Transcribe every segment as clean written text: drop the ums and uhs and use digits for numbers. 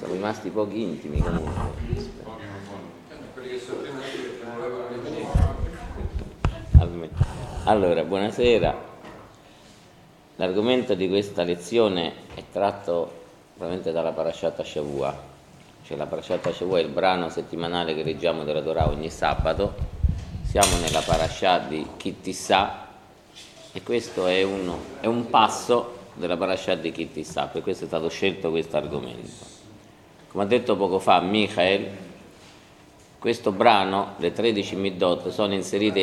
rimasti pochi intimi comunque. Quelli che sono prima di che non avevano venire. Allora, buonasera. L'argomento di questa lezione è tratto probabilmente dalla Parashat Shavua, cioè la Parashat Shavua è il brano settimanale che leggiamo della Torah ogni sabato. Siamo nella Parashat di Ki Tisa e questo è un passo della Parashat di Ki Tisa, per questo è stato scelto questo argomento. Come ha detto poco fa Michael, questo brano, le 13 Middot, sono inserite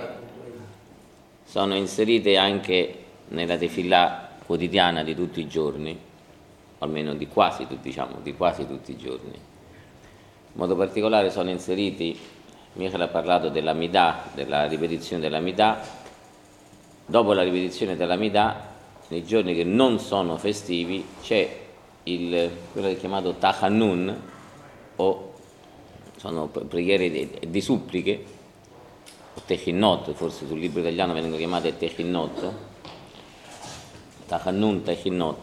anche nella tefillah quotidiana di tutti i giorni, o almeno di quasi tutti i giorni. In modo particolare sono inseriti, Michael ha parlato della Midà, della ripetizione della Midà. Dopo la ripetizione della Midà, nei giorni che non sono festivi, c'è quello che è chiamato Tachanun, o sono preghiere di suppliche, o Techinot, forse sul libro italiano vengono chiamate Techinot, Tachanun, Techinot,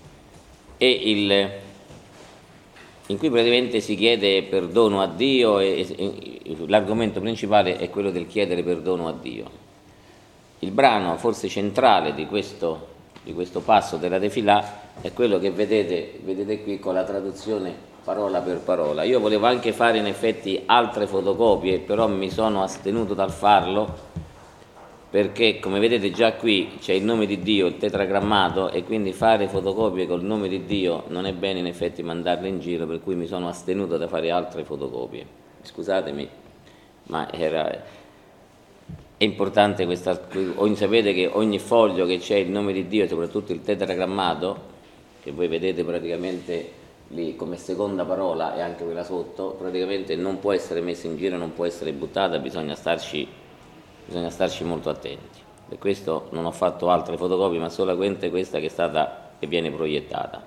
in cui praticamente si chiede perdono a Dio e l'argomento principale è quello del chiedere perdono a Dio. Il brano forse centrale di questo passo della Tefillah è quello che vedete qui con la traduzione parola per parola. Io volevo anche fare in effetti altre fotocopie, però mi sono astenuto dal farlo perché, come vedete già qui c'è il nome di Dio, il tetragrammato, e quindi fare fotocopie col nome di Dio non è bene in effetti mandarle in giro, per cui mi sono astenuto da fare altre fotocopie. Scusatemi, ma è importante sapete che ogni foglio che c'è il nome di Dio, soprattutto il tetragrammato, che voi vedete praticamente lì come seconda parola e anche quella sotto, praticamente non può essere messa in giro, non può essere buttata, bisogna starci molto attenti. Per questo non ho fatto altre fotocopie, ma solamente questa che viene proiettata.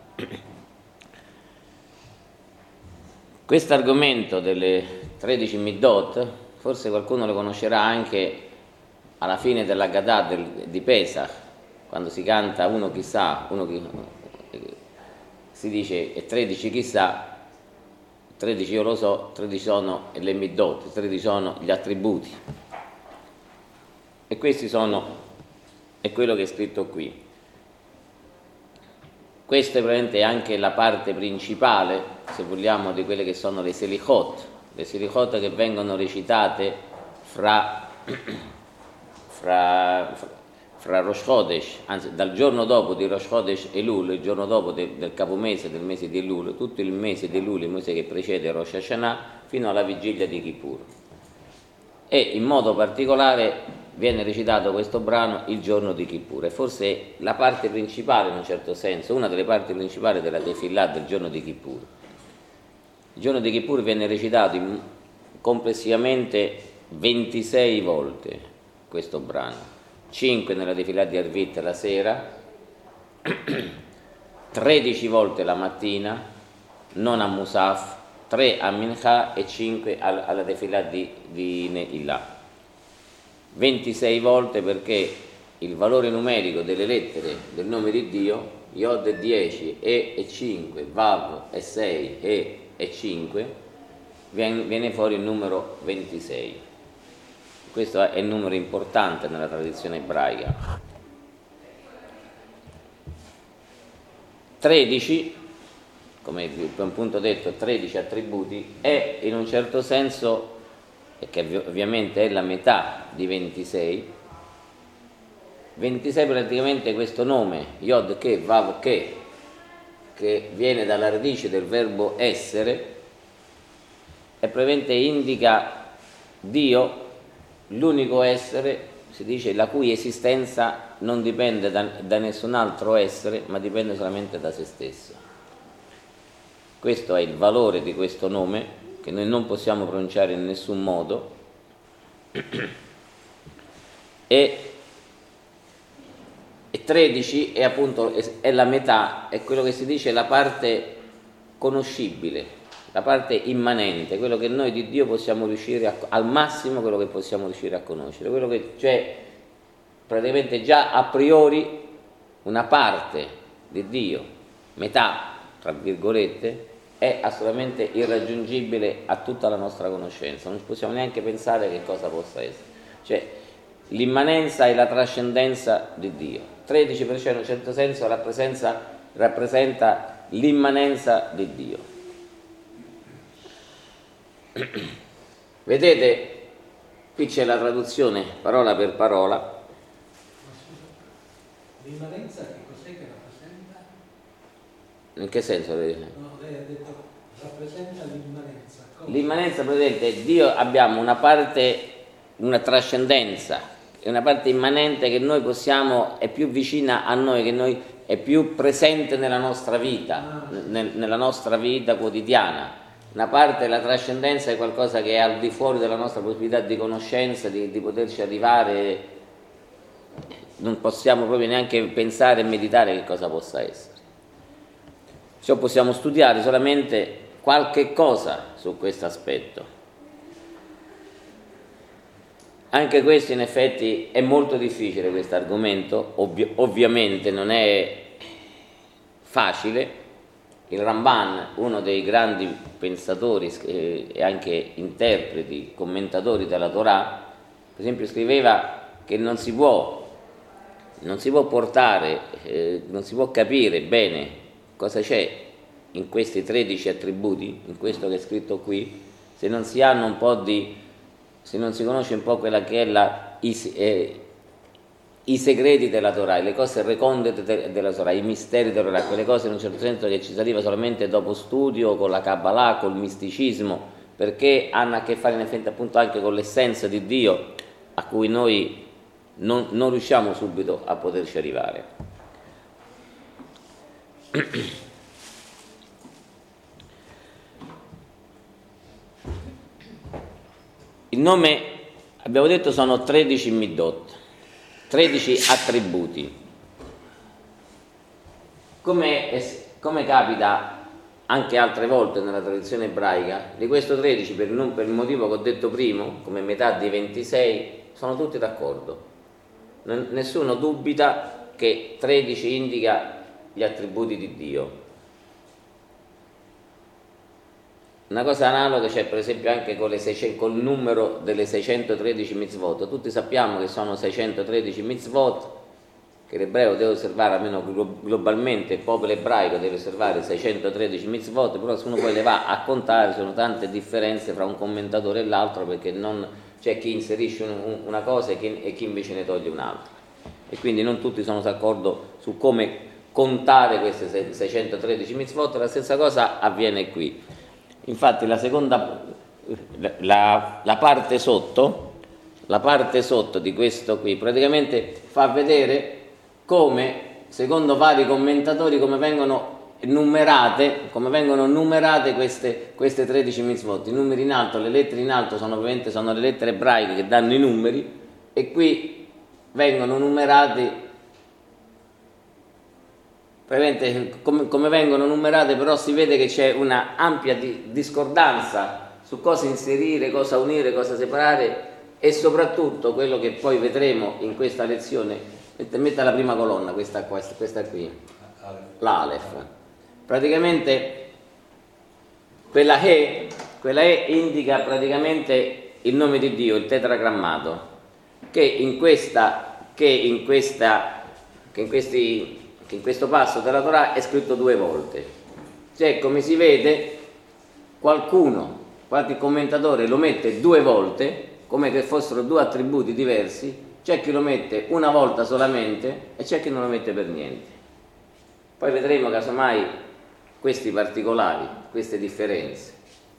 Questo argomento delle 13 Middot, forse qualcuno lo conoscerà anche alla fine dell'Haggadah di Pesach, quando si canta si dice e 13 chissà, 13 io lo so, 13 sono le Middot, 13 sono gli attributi. E è quello che è scritto qui. Questa è praticamente anche la parte principale, se vogliamo, di quelle che sono le selichot che vengono recitate fra Rosh Chodesh, anzi dal giorno dopo di Rosh Chodesh Elul, il giorno dopo del capomese del mese di Elul, tutto il mese di Elul, il mese che precede Rosh Hashanah, fino alla vigilia di Kippur. E in modo particolare viene recitato questo brano il giorno di Kippur, e forse la parte principale, in un certo senso, una delle parti principali della Tefillah del giorno di Kippur. Il giorno di Kippur viene recitato complessivamente 26 volte questo brano, 5 nella Tefillah di Arvit la sera, 13 volte la mattina, non a Musaf, 3 a Mincha e 5 alla Tefillah di Ne'ilah. 26 volte perché il valore numerico delle lettere del nome di Dio, Yod è 10, E è 5, Vav è 6, E è 5, viene fuori il numero 26. Questo è il numero importante nella tradizione ebraica. 13, come appunto detto, 13 attributi, è in un certo senso, e che ovviamente è la metà di 26 praticamente questo nome, Yod che, Vav che viene dalla radice del verbo essere, e praticamente indica Dio, l'unico essere, si dice, la cui esistenza non dipende da nessun altro essere, ma dipende solamente da se stesso. Questo è il valore di questo nome, che noi non possiamo pronunciare in nessun modo, e 13 è appunto è la metà, è quello che si dice la parte conoscibile, la parte immanente, quello che noi di Dio possiamo riuscire al massimo, quello che possiamo riuscire a conoscere, quello che c'è praticamente già a priori una parte di Dio, metà tra virgolette, è assolutamente irraggiungibile a tutta la nostra conoscenza, non possiamo neanche pensare che cosa possa essere. Cioè, l'immanenza e la trascendenza di Dio. 13 per cento in un certo senso rappresenta l'immanenza di Dio. Vedete, qui c'è la traduzione parola per parola. L'immanenza che cos'è che rappresenta? In che senso? No, lei ha detto rappresenta l'immanenza. Come? L'immanenza, vedete, Dio abbiamo una parte, una trascendenza, è una parte immanente che noi possiamo, è più vicina a noi, che noi è più presente nella nostra vita, nella nostra vita quotidiana. Una parte della trascendenza è qualcosa che è al di fuori della nostra possibilità di conoscenza, di poterci arrivare, non possiamo proprio neanche pensare e meditare che cosa possa essere. Cioè possiamo studiare solamente qualche cosa su questo aspetto. Anche questo in effetti è molto difficile, questo argomento, ovviamente non è facile. Il Ramban, uno dei grandi pensatori e anche interpreti, commentatori della Torah, per esempio scriveva che non si può portare, non si può capire bene cosa c'è in questi 13 attributi, in questo che è scritto qui, se non si hanno un po' se non si conosce un po' quella che è i segreti della Torah, le cose recondite della Torah, i misteri della Torah, quelle cose in un certo senso che ci si arriva solamente dopo studio, con la Kabbalah, col misticismo, perché hanno a che fare in effetti appunto anche con l'essenza di Dio, a cui noi non riusciamo subito a poterci arrivare. Il nome, abbiamo detto, sono 13 Middot, 13 attributi. Come capita anche altre volte nella tradizione ebraica, di questo 13, per il motivo che ho detto prima, come metà dei 26, sono tutti d'accordo. Nessuno dubita che 13 indica gli attributi di Dio. Una cosa analoga c'è per esempio anche col numero delle 613 mitzvot. Tutti sappiamo che sono 613 mitzvot, che l'ebreo deve osservare, almeno globalmente il popolo ebraico deve osservare 613 mitzvot, però se uno poi le va a contare sono tante differenze fra un commentatore e l'altro, perché c'è chi inserisce una cosa e chi invece ne toglie un'altra. E quindi non tutti sono d'accordo su come contare queste 613 mitzvot. La stessa cosa avviene qui. Infatti la parte sotto di questo qui praticamente fa vedere come, secondo vari commentatori, come vengono numerate queste 13 mitzvot. I numeri in alto, le lettere in alto sono le lettere ebraiche che danno i numeri, e qui vengono numerati come vengono numerate, però si vede che c'è una ampia discordanza su cosa inserire, cosa unire, cosa separare, e soprattutto quello che poi vedremo in questa lezione. Metta la prima colonna, questa qui, l'Alef. Praticamente quella E indica praticamente il nome di Dio, il tetragrammato, che in questo passo della Torah è scritto 2 volte. Cioè, come si vede, qualche commentatore lo mette 2 volte, come che fossero 2 attributi diversi. C'è chi lo mette una volta solamente e c'è chi non lo mette per niente. Poi vedremo casomai questi particolari, queste differenze.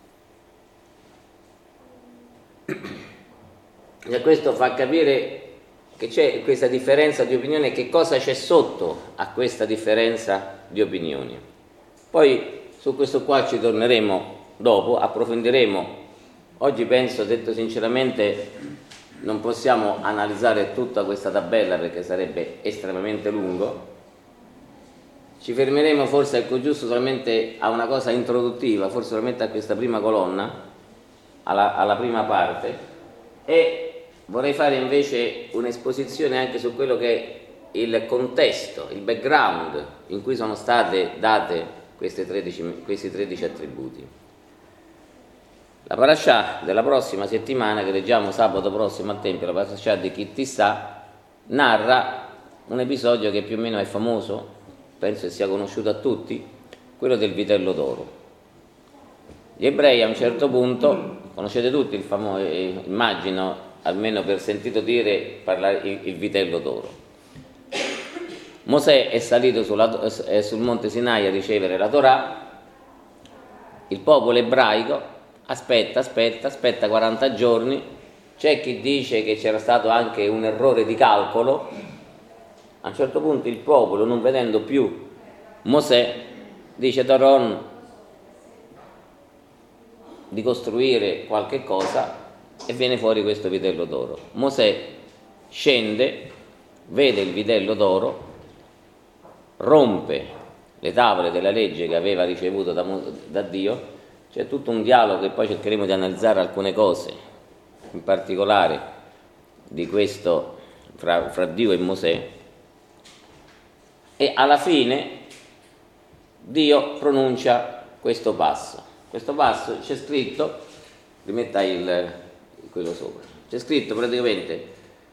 E questo fa capire che c'è questa differenza di opinione, che cosa c'è sotto a questa differenza di opinioni. Poi su questo qua ci torneremo dopo, approfondiremo. Oggi penso, detto sinceramente, non possiamo analizzare tutta questa tabella perché sarebbe estremamente lungo. Ci fermeremo forse, ecco, giusto solamente a una cosa introduttiva, forse solamente a questa prima colonna, alla prima parte, e vorrei fare invece un'esposizione anche su quello che è il contesto, il background in cui sono state date questi 13 attributi. La parasha della prossima settimana, che leggiamo sabato prossimo al Tempio, la parasha di Ki Tissà, narra un episodio che più o meno è famoso, penso che sia conosciuto a tutti, quello del vitello d'oro. Gli ebrei a un certo punto, conoscete tutti il famoso, immagino, almeno per sentito dire, parlare il vitello d'oro. Mosè è salito sul monte Sinai a ricevere la Torah, il popolo ebraico aspetta 40 giorni, c'è chi dice che c'era stato anche un errore di calcolo. A un certo punto il popolo, non vedendo più Mosè, dice Doron di costruire qualche cosa e viene fuori questo vitello d'oro. Mosè scende, vede il vitello d'oro, rompe le tavole della legge che aveva ricevuto da Dio. C'è tutto un dialogo che poi cercheremo di analizzare alcune cose, in particolare di questo fra Dio e Mosè, e alla fine Dio pronuncia questo passo. Questo passo c'è scritto, rimetta quello sopra, c'è scritto praticamente,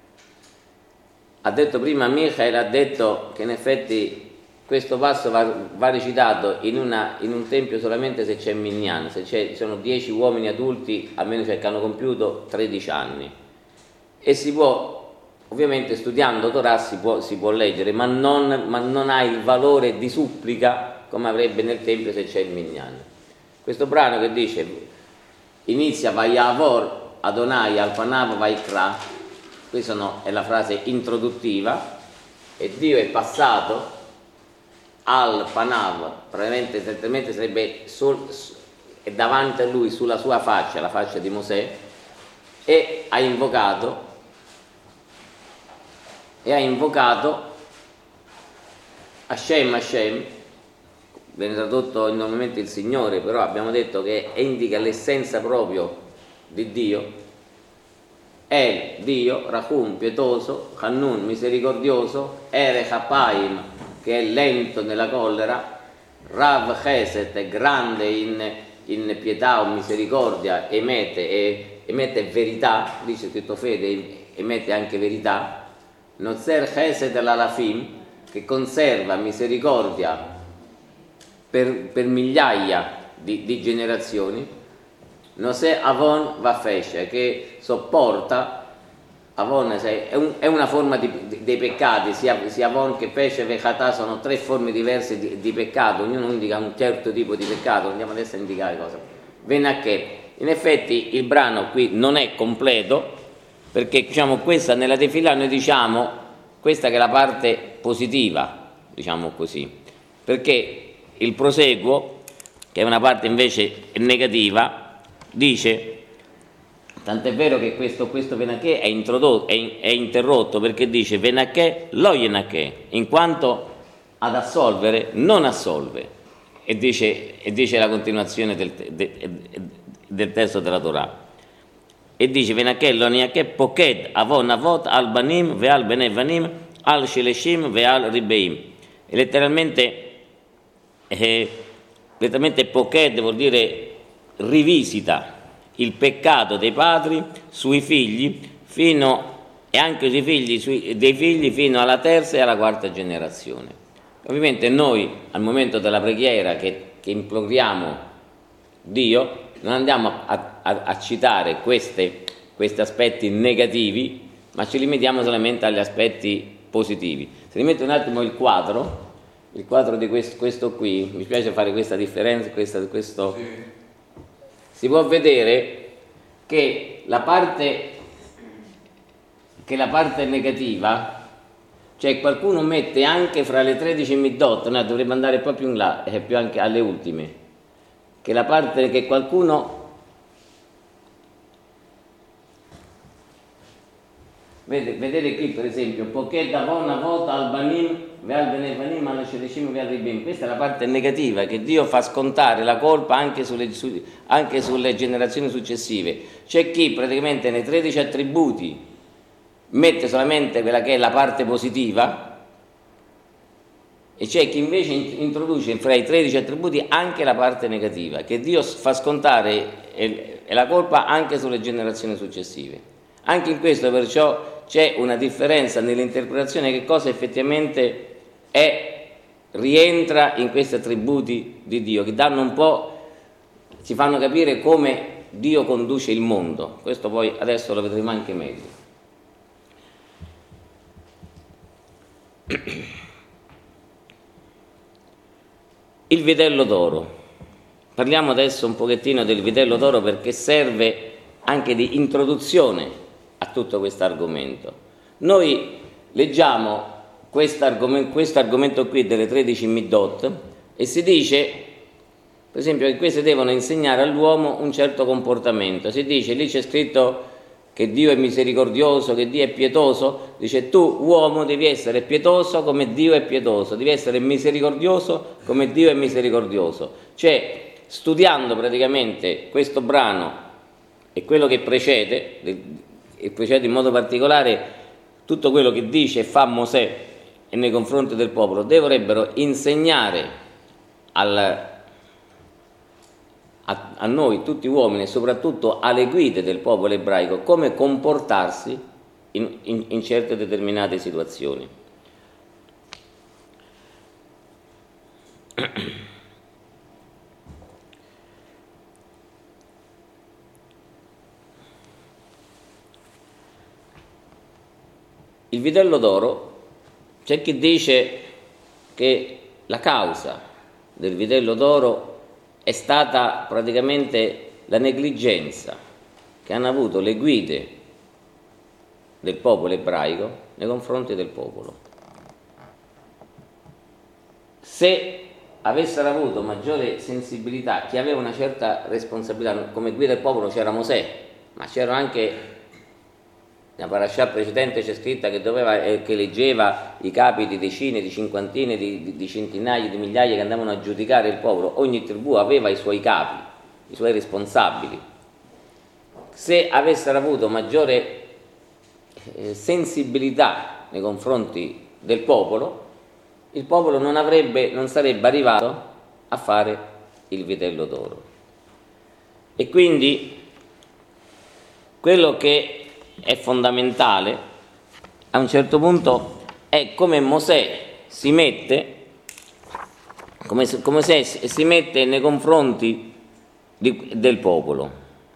ha detto prima Michael, ha detto che in effetti questo passo va recitato in un tempio solamente se c'è Minyan, sono 10 uomini adulti, almeno che hanno compiuto 13 anni. E si può, ovviamente studiando Torah si può leggere, ma non ha il valore di supplica come avrebbe nel tempio se c'è il Minyan. Questo brano che dice, inizia Vayavor Adonai al Panav Vaikra, questa è la frase introduttiva, e Dio è passato al Panav, probabilmente sarebbe davanti a lui, sulla sua faccia, la faccia di Mosè, e ha invocato Hashem, viene tradotto normalmente il Signore, però abbiamo detto che indica l'essenza proprio di Dio. El, Dio, Rahum, pietoso, Hannun, misericordioso, Ere Hapaim, che è lento nella collera, Rav Chesed, è grande in pietà o misericordia, emette verità, dice scritto fede, emette anche verità, Nozer Chesed l'Alafim, che conserva misericordia per migliaia di generazioni, Nosè Avon Vafesha, che sopporta. Avon è una forma dei peccati, sia Avon che Pesce e Vechatà sono 3 forme diverse di peccato, ognuno indica un certo tipo di peccato. Andiamo adesso a indicare cosa. Venacché. In effetti il brano qui non è completo, perché diciamo questa nella Tefillah noi diciamo questa che è la parte positiva, diciamo così, perché il proseguo, che è una parte invece negativa, dice. Tant'è vero che questo Venachè è interrotto perché dice Venachè lo Yenachè, in quanto ad assolvere non assolve, e dice la continuazione del testo della Torah, e dice Venachè lo Yenachè poked avon avot al banim ve al benevanim al sheleshim ve al ribeim, e letteralmente poked vuol dire rivisita il peccato dei padri sui figli e anche sui figli dei figli fino alla 3ª e alla 4ª generazione. Ovviamente noi al momento della preghiera che imploriamo Dio non andiamo a citare questi aspetti negativi, ma ci limitiamo solamente agli aspetti positivi. Se rimetto un attimo il quadro di questo qui, mi piace fare questa differenza, questo. Sì. Si può vedere che la parte negativa, cioè qualcuno mette anche fra le 13 Middot, noi dovremmo andare poi più in là, più anche alle ultime, che la parte che qualcuno vedete qui per esempio, poché davon avot al banim ve'al benevanim al sheleshim ve'al ribim, questa è la parte negativa, che Dio fa scontare la colpa anche sulle generazioni successive. C'è chi praticamente nei 13 attributi mette solamente quella che è la parte positiva, e c'è chi invece introduce fra i 13 attributi anche la parte negativa, che Dio fa scontare la colpa anche sulle generazioni successive. Anche in questo perciò c'è una differenza nell'interpretazione che cosa effettivamente rientra in questi attributi di Dio, che danno un po', ci fanno capire come Dio conduce il mondo. Questo poi adesso lo vedremo anche meglio. Il vitello d'oro. Parliamo adesso un pochettino del vitello d'oro perché serve anche di introduzione a tutto questo argomento. Noi leggiamo questo argomento qui delle 13 Middot e si dice, per esempio, che queste devono insegnare all'uomo un certo comportamento. Si dice, lì c'è scritto che Dio è misericordioso, che Dio è pietoso, dice tu uomo devi essere pietoso come Dio è pietoso, devi essere misericordioso come Dio è misericordioso. Cioè, studiando praticamente questo brano e quello che precede, e precede in modo particolare tutto quello che dice e fa Mosè e nei confronti del popolo, dovrebbero insegnare a noi, tutti uomini, e soprattutto alle guide del popolo ebraico, come comportarsi in certe determinate situazioni. Il vitello d'oro, c'è chi dice che la causa del vitello d'oro è stata praticamente la negligenza che hanno avuto le guide del popolo ebraico nei confronti del popolo. Se avessero avuto maggiore sensibilità, chi aveva una certa responsabilità, come guida del popolo c'era Mosè, ma c'era anche nella parascià precedente, c'è scritta che leggeva i capi di decine, di cinquantine, di centinaia, di migliaia che andavano a giudicare il popolo. Ogni tribù aveva i suoi capi, i suoi responsabili. Se avessero avuto maggiore sensibilità nei confronti del popolo, il popolo non sarebbe arrivato a fare il vitello d'oro. E quindi quello che è fondamentale a un certo punto è come Mosè si mette, come se si mette nei confronti del popolo.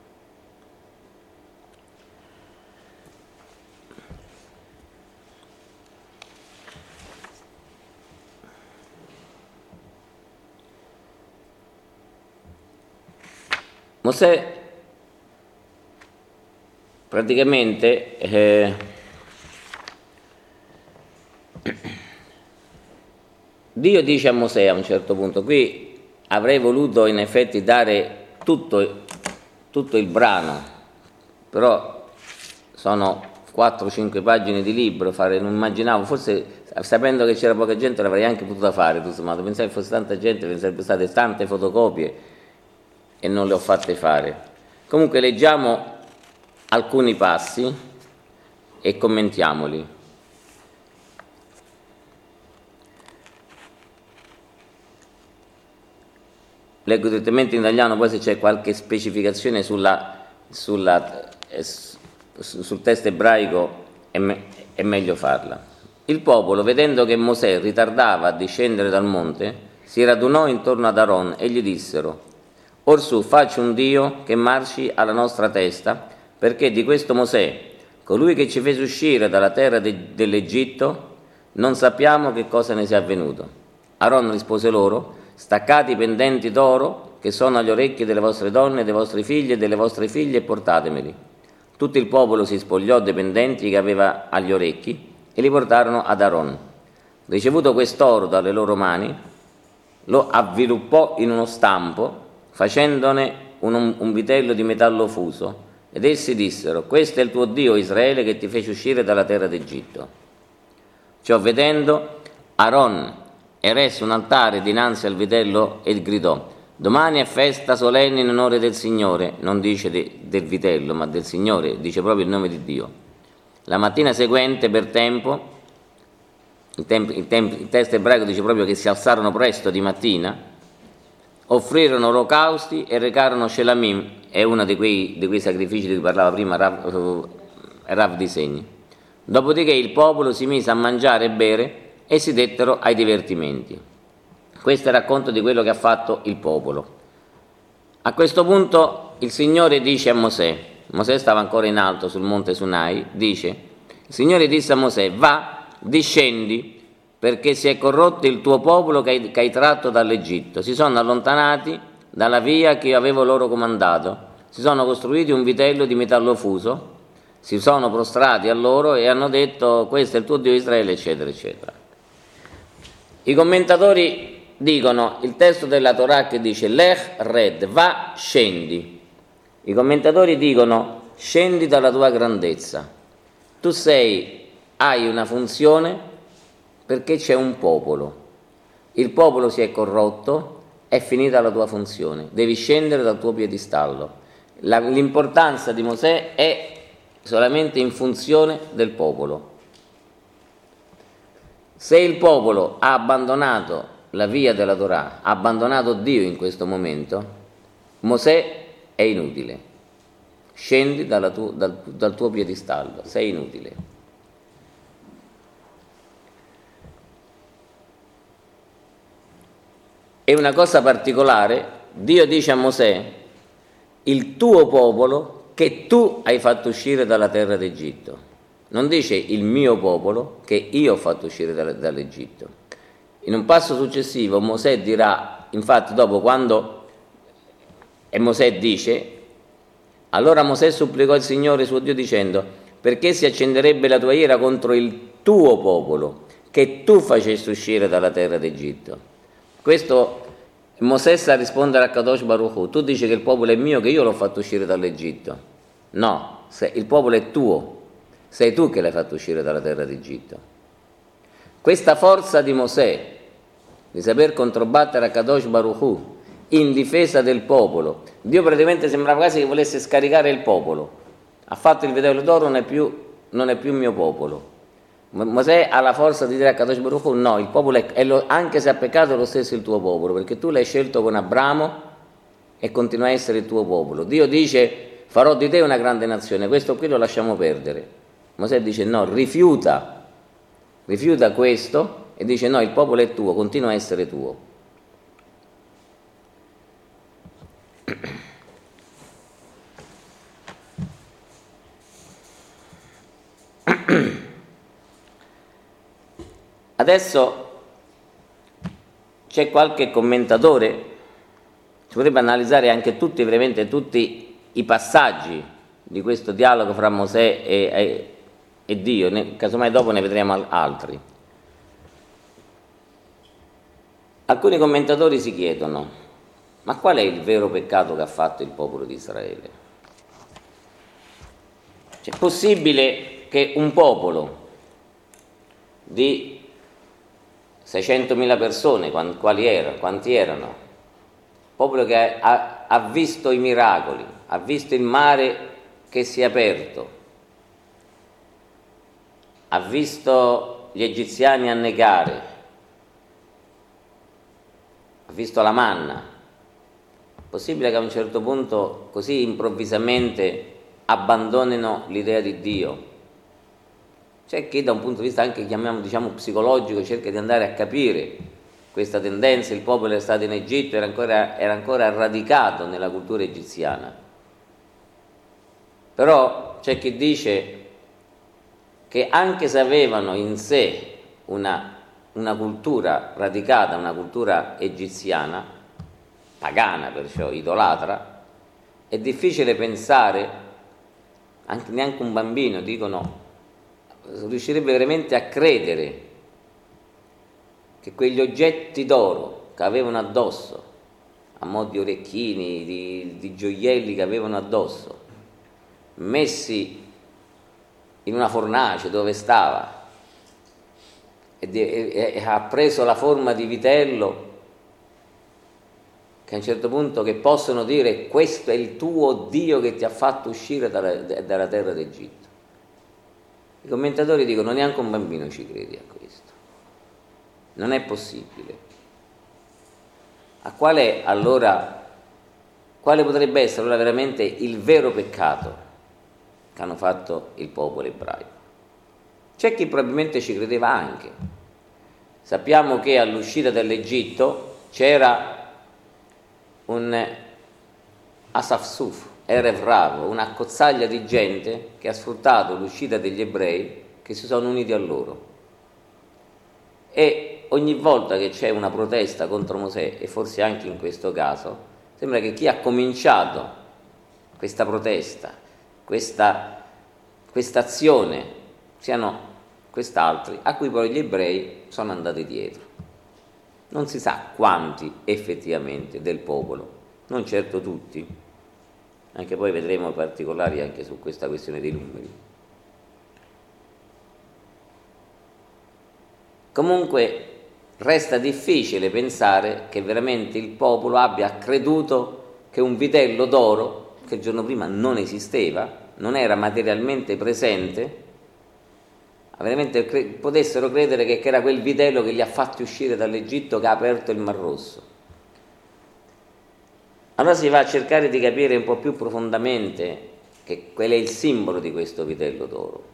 Mosè praticamente Dio dice a Mosè a un certo punto, qui avrei voluto in effetti dare tutto il brano, però sono 4-5 pagine di libro, non immaginavo, forse sapendo che c'era poca gente l'avrei anche potuta fare, tutto sommato, pensavo che fosse tanta gente, che sarebbero state tante fotocopie e non le ho fatte fare. Comunque leggiamo alcuni passi e commentiamoli. Leggo direttamente in italiano, poi se c'è qualche specificazione sul testo ebraico è meglio farla. Il popolo, vedendo che Mosè ritardava a discendere dal monte, si radunò intorno ad Aaron e gli dissero: Orsù, facci un Dio che marci alla nostra testa, perché di questo Mosè, colui che ci fece uscire dalla terra dell'Egitto, non sappiamo che cosa ne sia avvenuto. Aaron rispose loro: staccate i pendenti d'oro che sono agli orecchi delle vostre donne, dei vostri figli e delle vostre figlie e portatemeli. Tutto il popolo si spogliò dei pendenti che aveva agli orecchi e li portarono ad Aaron. Ricevuto quest'oro dalle loro mani, lo avviluppò in uno stampo, facendone un vitello di metallo fuso. Ed essi dissero: questo è il tuo Dio Israele che ti fece uscire dalla terra d'Egitto. Ciò vedendo, Aaron eresse un altare dinanzi al vitello e gridò: domani è festa solenne in onore del Signore. Non dice del vitello, ma del Signore, dice proprio il nome di Dio. La mattina seguente, per tempo, il testo ebraico dice proprio che si alzarono presto di mattina, offrirono olocausti e recarono Shelamim, è uno di quei sacrifici di cui parlava prima Rav di Segni. Dopodiché il popolo si mise a mangiare e bere e si dettero ai divertimenti. Questo è il racconto di quello che ha fatto il popolo. A questo punto il Signore dice a Mosè stava ancora in alto sul monte Sinai, dice: il Signore disse a Mosè: va, discendi, perché si è corrotto il tuo popolo che hai tratto dall'Egitto. Si sono allontanati dalla via che io avevo loro comandato, si sono costruiti un vitello di metallo fuso, si sono prostrati a loro e hanno detto: questo è il tuo Dio Israele, eccetera, eccetera. I commentatori dicono, il testo della Torah che dice Lech red, va, scendi. I commentatori dicono: scendi dalla tua grandezza. Tu hai una funzione perché c'è un popolo. Il popolo si è corrotto, è finita la tua funzione. Devi scendere dal tuo piedistallo. L'importanza di Mosè è solamente in funzione del popolo. Se il popolo ha abbandonato la via della Torah, ha abbandonato Dio in questo momento, Mosè è inutile. Scendi dal tuo piedistallo, sei inutile. E una cosa particolare, Dio dice a Mosè: il tuo popolo che tu hai fatto uscire dalla terra d'Egitto. Non dice il mio popolo che io ho fatto uscire dall'Egitto. In un passo successivo Mosè dirà, infatti dopo quando Mosè dice: allora Mosè supplicò il Signore suo Dio dicendo: perché si accenderebbe la tua ira contro il tuo popolo che tu facesti uscire dalla terra d'Egitto? Questo Mosè sa rispondere a Kadosh Baruch Hu: tu dici che il popolo è mio, che io l'ho fatto uscire dall'Egitto. No, il popolo è tuo, sei tu che l'hai fatto uscire dalla terra d'Egitto. Questa forza di Mosè di saper controbattere a Kadosh Baruch Hu in difesa del popolo, Dio praticamente sembrava quasi che volesse scaricare il popolo. Ha fatto il vitello d'oro, non è più mio popolo. Mosè ha la forza di dire a Kadosh Baruch Hu: no, il popolo anche se ha peccato è lo stesso il tuo popolo, perché tu l'hai scelto con Abramo e continua a essere il tuo popolo. Dio dice: farò di te una grande nazione, questo qui lo lasciamo perdere. Mosè dice: no, rifiuta questo e dice: no, il popolo è tuo, continua a essere tuo. Adesso c'è qualche commentatore, si potrebbe analizzare anche brevemente tutti i passaggi di questo dialogo fra Mosè e Dio, casomai dopo ne vedremo altri. Alcuni commentatori si chiedono: ma qual è il vero peccato che ha fatto il popolo di Israele? Cioè, è possibile che un popolo di 600.000 persone, quanti erano? Popolo che ha visto i miracoli, ha visto il mare che si è aperto, ha visto gli egiziani annegare, ha visto la manna. Possibile che a un certo punto così improvvisamente abbandonino l'idea di Dio? C'è chi da un punto di vista anche diciamo psicologico cerca di andare a capire questa tendenza. Il popolo era stato in Egitto, era ancora radicato nella cultura egiziana. Però c'è chi dice che anche se avevano in sé una cultura radicata, una cultura egiziana, pagana perciò, idolatra, è difficile pensare, neanche un bambino, dicono, riuscirebbe veramente a credere che quegli oggetti d'oro che avevano addosso, a mo' di orecchini, di gioielli che avevano addosso, messi in una fornace dove stava e ha preso la forma di vitello, che a un certo punto che possono dire: questo è il tuo Dio che ti ha fatto uscire dalla terra d'Egitto. I commentatori dicono: neanche un bambino ci crede a questo. Non è possibile. Quale potrebbe essere allora veramente il vero peccato che hanno fatto il popolo ebraico? C'è chi probabilmente ci credeva anche. Sappiamo che all'uscita dall'Egitto c'era un Asafsuf, Erev Rav, una cozzaglia di gente che ha sfruttato l'uscita degli ebrei, che si sono uniti a loro. E ogni volta che c'è una protesta contro Mosè, e forse anche in questo caso, sembra che chi ha cominciato questa protesta, questa azione, siano quest'altri, a cui poi gli ebrei sono andati dietro. Non si sa quanti effettivamente del popolo, non certo tutti, anche poi vedremo particolari anche su questa questione dei numeri. Comunque resta difficile pensare che veramente il popolo abbia creduto che un vitello d'oro, che il giorno prima non esisteva, non era materialmente presente, veramente potessero credere che era quel vitello che li ha fatti uscire dall'Egitto, che ha aperto il Mar Rosso. Allora si va a cercare di capire un po' più profondamente che qual è il simbolo di questo vitello d'oro.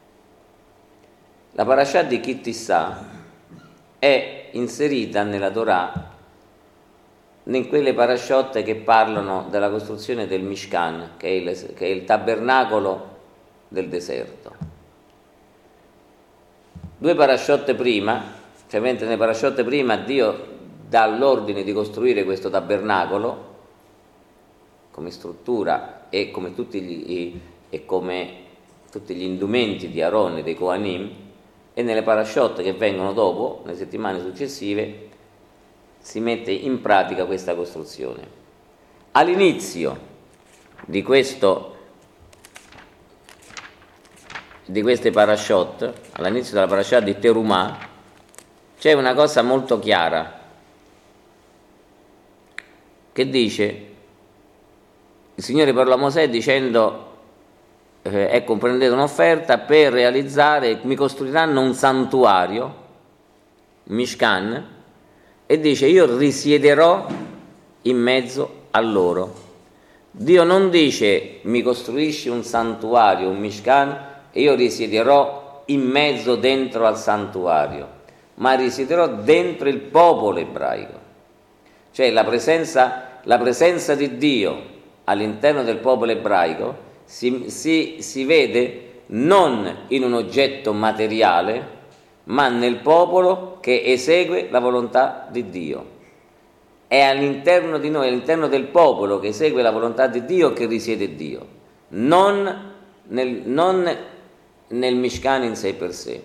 La parasha di Ki Tissà è inserita nella Torah in quelle parashotte che parlano della costruzione del Mishkan, che è il tabernacolo del deserto. 2 parashotte prima, cioè mentre nelle parashotte prima Dio dà l'ordine di costruire questo tabernacolo come struttura e come tutti gli indumenti di Aaron e dei Kohanim, e nelle parashotte che vengono dopo, nelle settimane successive, si mette in pratica questa costruzione. All'inizio di queste parashot, all'inizio della parasha di Terumah, c'è una cosa molto chiara che dice: il Signore parlò a Mosè dicendo ecco, prendete un'offerta per realizzare, mi costruiranno un santuario, Mishkan, e dice io risiederò in mezzo a loro. Dio non dice mi costruisci un santuario, un Mishkan, e io risiederò in mezzo dentro al santuario, ma risiederò dentro il popolo ebraico. Cioè la presenza di Dio all'interno del popolo ebraico si vede non in un oggetto materiale, ma nel popolo che esegue la volontà di Dio. È all'interno di noi, all'interno del popolo che esegue la volontà di Dio, che risiede Dio, non nel Mishkan in sé per sé.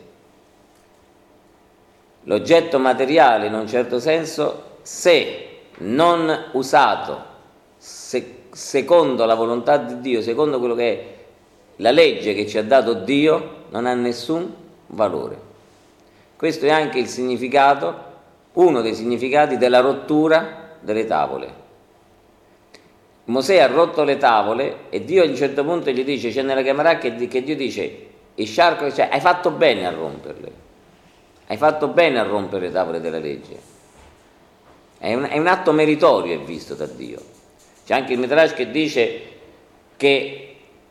L'oggetto materiale, in un certo senso, se non usato secondo la volontà di Dio, secondo quello che è la legge che ci ha dato Dio, non ha nessun valore. Questo è anche il significato, uno dei significati della rottura delle tavole. Mosè ha rotto le tavole e Dio a un certo punto gli dice, c'è nella Gemara che Dio dice, cioè, hai fatto bene a romperle, hai fatto bene a rompere le tavole della legge. È un atto meritorio, è visto da Dio. C'è anche il Midrash che dice che,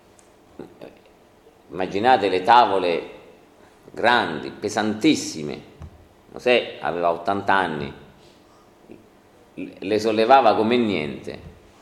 immaginate le tavole grandi, pesantissime, Mosè aveva 80 anni, le sollevava come niente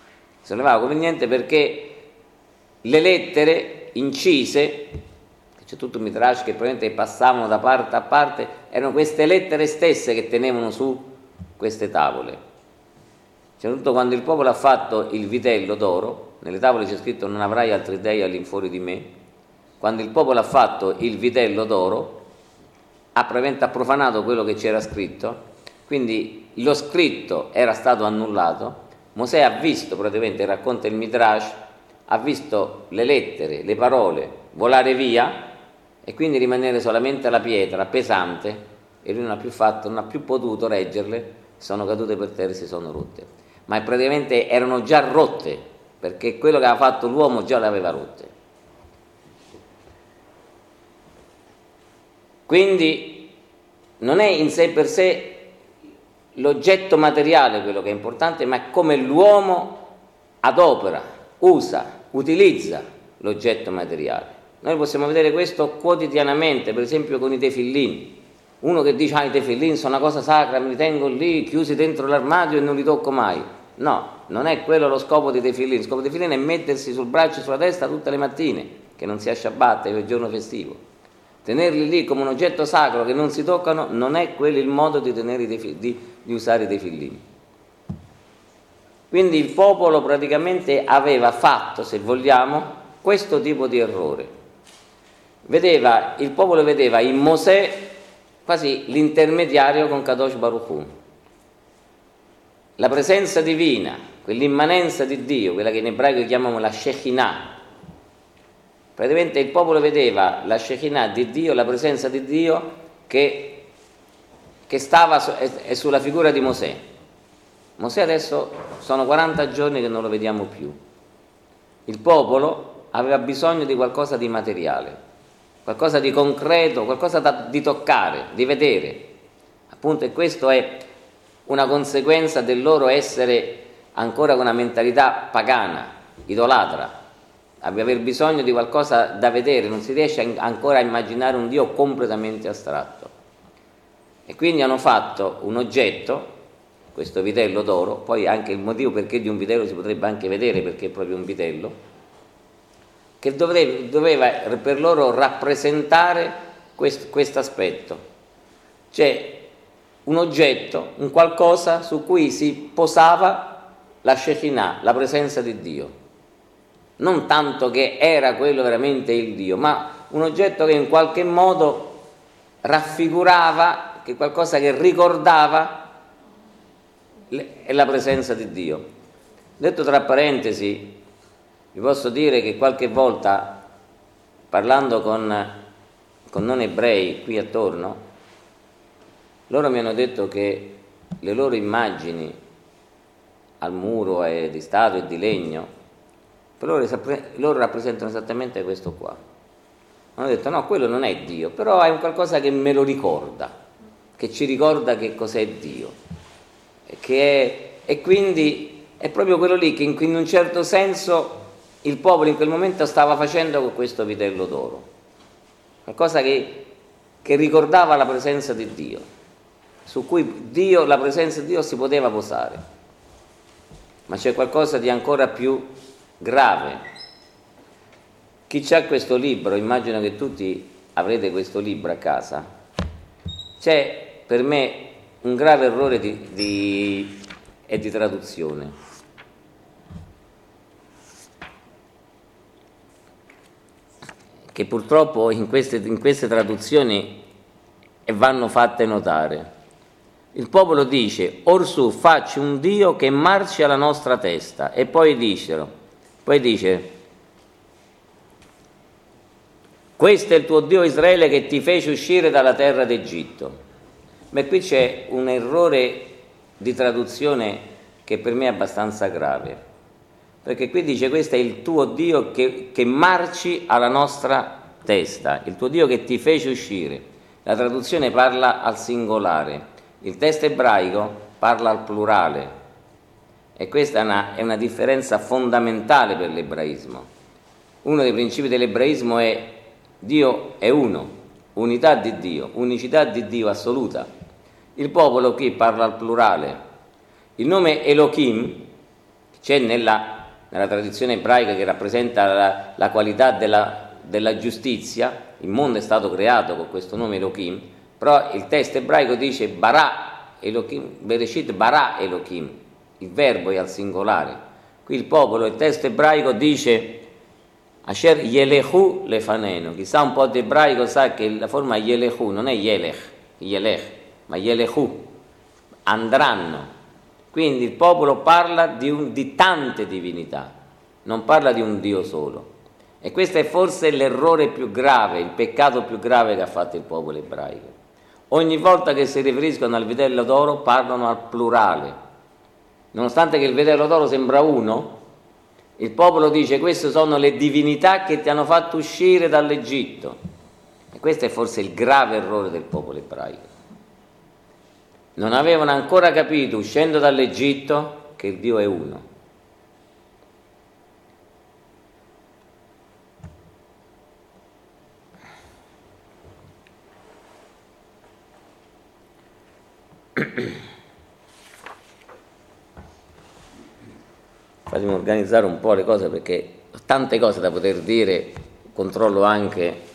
perché le lettere incise, c'è tutto un Midrash che probabilmente passavano da parte a parte, erano queste lettere stesse che tenevano su queste tavole. Soprattutto quando il popolo ha fatto il vitello d'oro, nelle tavole c'è scritto non avrai altri dei all'infuori di me. Quando il popolo ha fatto il vitello d'oro, ha profanato quello che c'era scritto, quindi lo scritto era stato annullato. Mosè ha visto, praticamente racconta il Midrash, ha visto le lettere, le parole volare via e quindi rimanere solamente la pietra pesante, e lui non ha più potuto reggerle, sono cadute per terra e si sono rotte. Ma praticamente erano già rotte, perché quello che aveva fatto l'uomo già le aveva rotte. Quindi non è in sé per sé l'oggetto materiale quello che è importante, ma è come l'uomo adopera, usa, utilizza l'oggetto materiale. Noi possiamo vedere questo quotidianamente, per esempio con i tefillin. Uno che dice i tefillin sono una cosa sacra, me li tengo lì chiusi dentro l'armadio e non li tocco mai. No, non è quello lo scopo dei tefillin. Lo scopo dei tefillin è mettersi sul braccio e sulla testa tutte le mattine, che non sia Shabbat, che è il giorno festivo. Tenerli lì come un oggetto sacro che non si toccano non è quello il modo di usare i tefillin. Quindi il popolo praticamente aveva fatto, se vogliamo, questo tipo di errore. Il popolo vedeva in Mosè quasi l'intermediario con Kadosh Baruch Hu. La presenza divina, quell'immanenza di Dio, quella che in ebraico chiamiamo la Shekinah. Praticamente il popolo vedeva la Shekinah di Dio, la presenza di Dio che stava sulla figura di Mosè. Mosè adesso sono 40 giorni che non lo vediamo più. Il popolo aveva bisogno di qualcosa di materiale, qualcosa di concreto, qualcosa di toccare, di vedere. Appunto, e questo è una conseguenza del loro essere ancora con una mentalità pagana, idolatra. Aver bisogno di qualcosa da vedere, non si riesce ancora a immaginare un Dio completamente astratto. E quindi hanno fatto un oggetto, questo vitello d'oro, poi anche il motivo perché di un vitello si potrebbe anche vedere, perché è proprio un vitello, che doveva per loro rappresentare questo aspetto. Cioè un oggetto, un qualcosa su cui si posava la Shekinah, la presenza di Dio. Non tanto che era quello veramente il Dio, ma un oggetto che in qualche modo raffigurava, che qualcosa che ricordava la presenza di Dio. Detto tra parentesi, vi posso dire che qualche volta, parlando con non ebrei qui attorno, loro mi hanno detto che le loro immagini al muro di statue e di legno, per loro rappresentano esattamente questo qua. Hanno detto no, quello non è Dio, però è un qualcosa che me lo ricorda, che ci ricorda che cos'è Dio, e quindi è proprio quello lì che in un certo senso il popolo in quel momento stava facendo con questo vitello d'oro, qualcosa che ricordava la presenza di Dio, su cui la presenza di Dio si poteva posare. Ma c'è qualcosa di ancora più grave. Chi c'ha questo libro, immagino che tutti avrete questo libro a casa, c'è per me un grave errore di traduzione. Che purtroppo in queste traduzioni vanno fatte notare. Il popolo dice: orsù facci un Dio che marci alla nostra testa, e poi dice questo è il tuo Dio Israele che ti fece uscire dalla terra d'Egitto. Ma qui c'è un errore di traduzione che per me è abbastanza grave, perché qui dice questo è il tuo Dio che marci alla nostra testa, il tuo Dio che ti fece uscire. La traduzione parla al singolare, il testo ebraico parla al plurale, e questa è una differenza fondamentale per l'ebraismo. Uno dei principi dell'ebraismo è Dio è uno, unità di Dio, unicità di Dio assoluta. Il popolo qui parla al plurale. Il nome Elohim c'è nella tradizione ebraica, che rappresenta la qualità della giustizia. Il mondo è stato creato con questo nome Elohim, però il testo ebraico dice Bara Elohim, Bereshit Bara Elohim, il verbo è al singolare. Qui il popolo, il testo ebraico dice Asher Yelechu Lefanenu. Chi sa un po' di ebraico sa che la forma Yelechu non è Yelech, ma Yelechu, andranno. Quindi il popolo parla di tante divinità, non parla di un Dio solo. E questo è forse l'errore più grave, il peccato più grave che ha fatto il popolo ebraico. Ogni volta che si riferiscono al vitello d'oro parlano al plurale. Nonostante che il vitello d'oro sembra uno, il popolo dice queste sono le divinità che ti hanno fatto uscire dall'Egitto. E questo è forse il grave errore del popolo ebraico. non avevano ancora capito, uscendo dall'Egitto, che il Dio è uno. Fatemi organizzare un po' le cose perché ho tante cose da poter dire, controllo anche.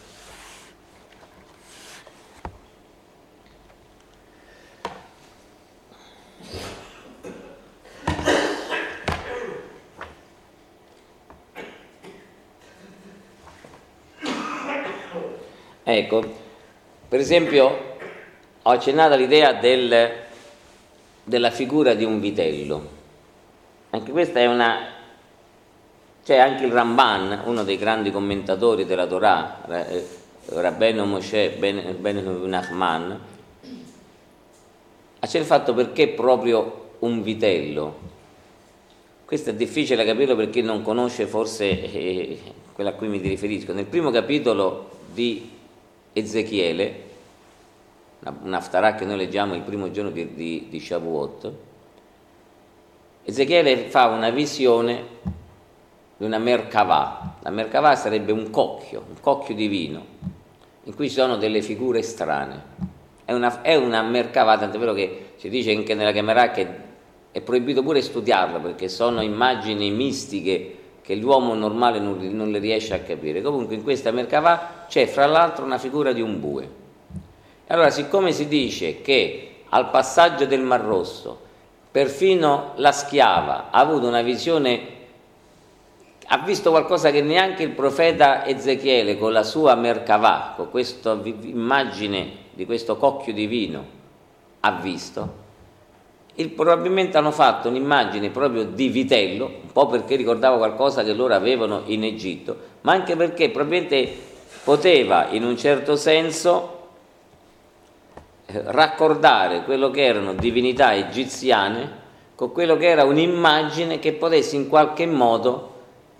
Ecco, per esempio ho accennato all'idea della figura di un vitello. Anche questa è c'è anche il Ramban, uno dei grandi commentatori della Torah, Rabbeinu Moshe ben Nachman, c'è il fatto perché proprio un vitello. Questo è difficile capirlo per chi non conosce forse quello a cui mi riferisco. Nel primo capitolo di Ezechiele, un Haftarah che noi leggiamo il primo giorno di Shavuot, Ezechiele fa una visione di una Merkavah. La Merkavah sarebbe un cocchio divino, in cui ci sono delle figure strane. È una Merkavah, tant'è vero che si dice anche nella Gemara che è proibito pure studiarlo, perché sono immagini mistiche che l'uomo normale non le riesce a capire. Comunque in questa Merkavah c'è fra l'altro una figura di un bue. Allora, siccome si dice che al passaggio del Mar Rosso perfino la schiava ha avuto una visione, ha visto qualcosa che neanche il profeta Ezechiele con la sua Merkavah, con questa immagine di questo cocchio divino ha visto, probabilmente hanno fatto un'immagine proprio di vitello, un po' perché ricordava qualcosa che loro avevano in Egitto, ma anche perché probabilmente poteva in un certo senso raccordare quello che erano divinità egiziane con quello che era un'immagine che potesse in qualche modo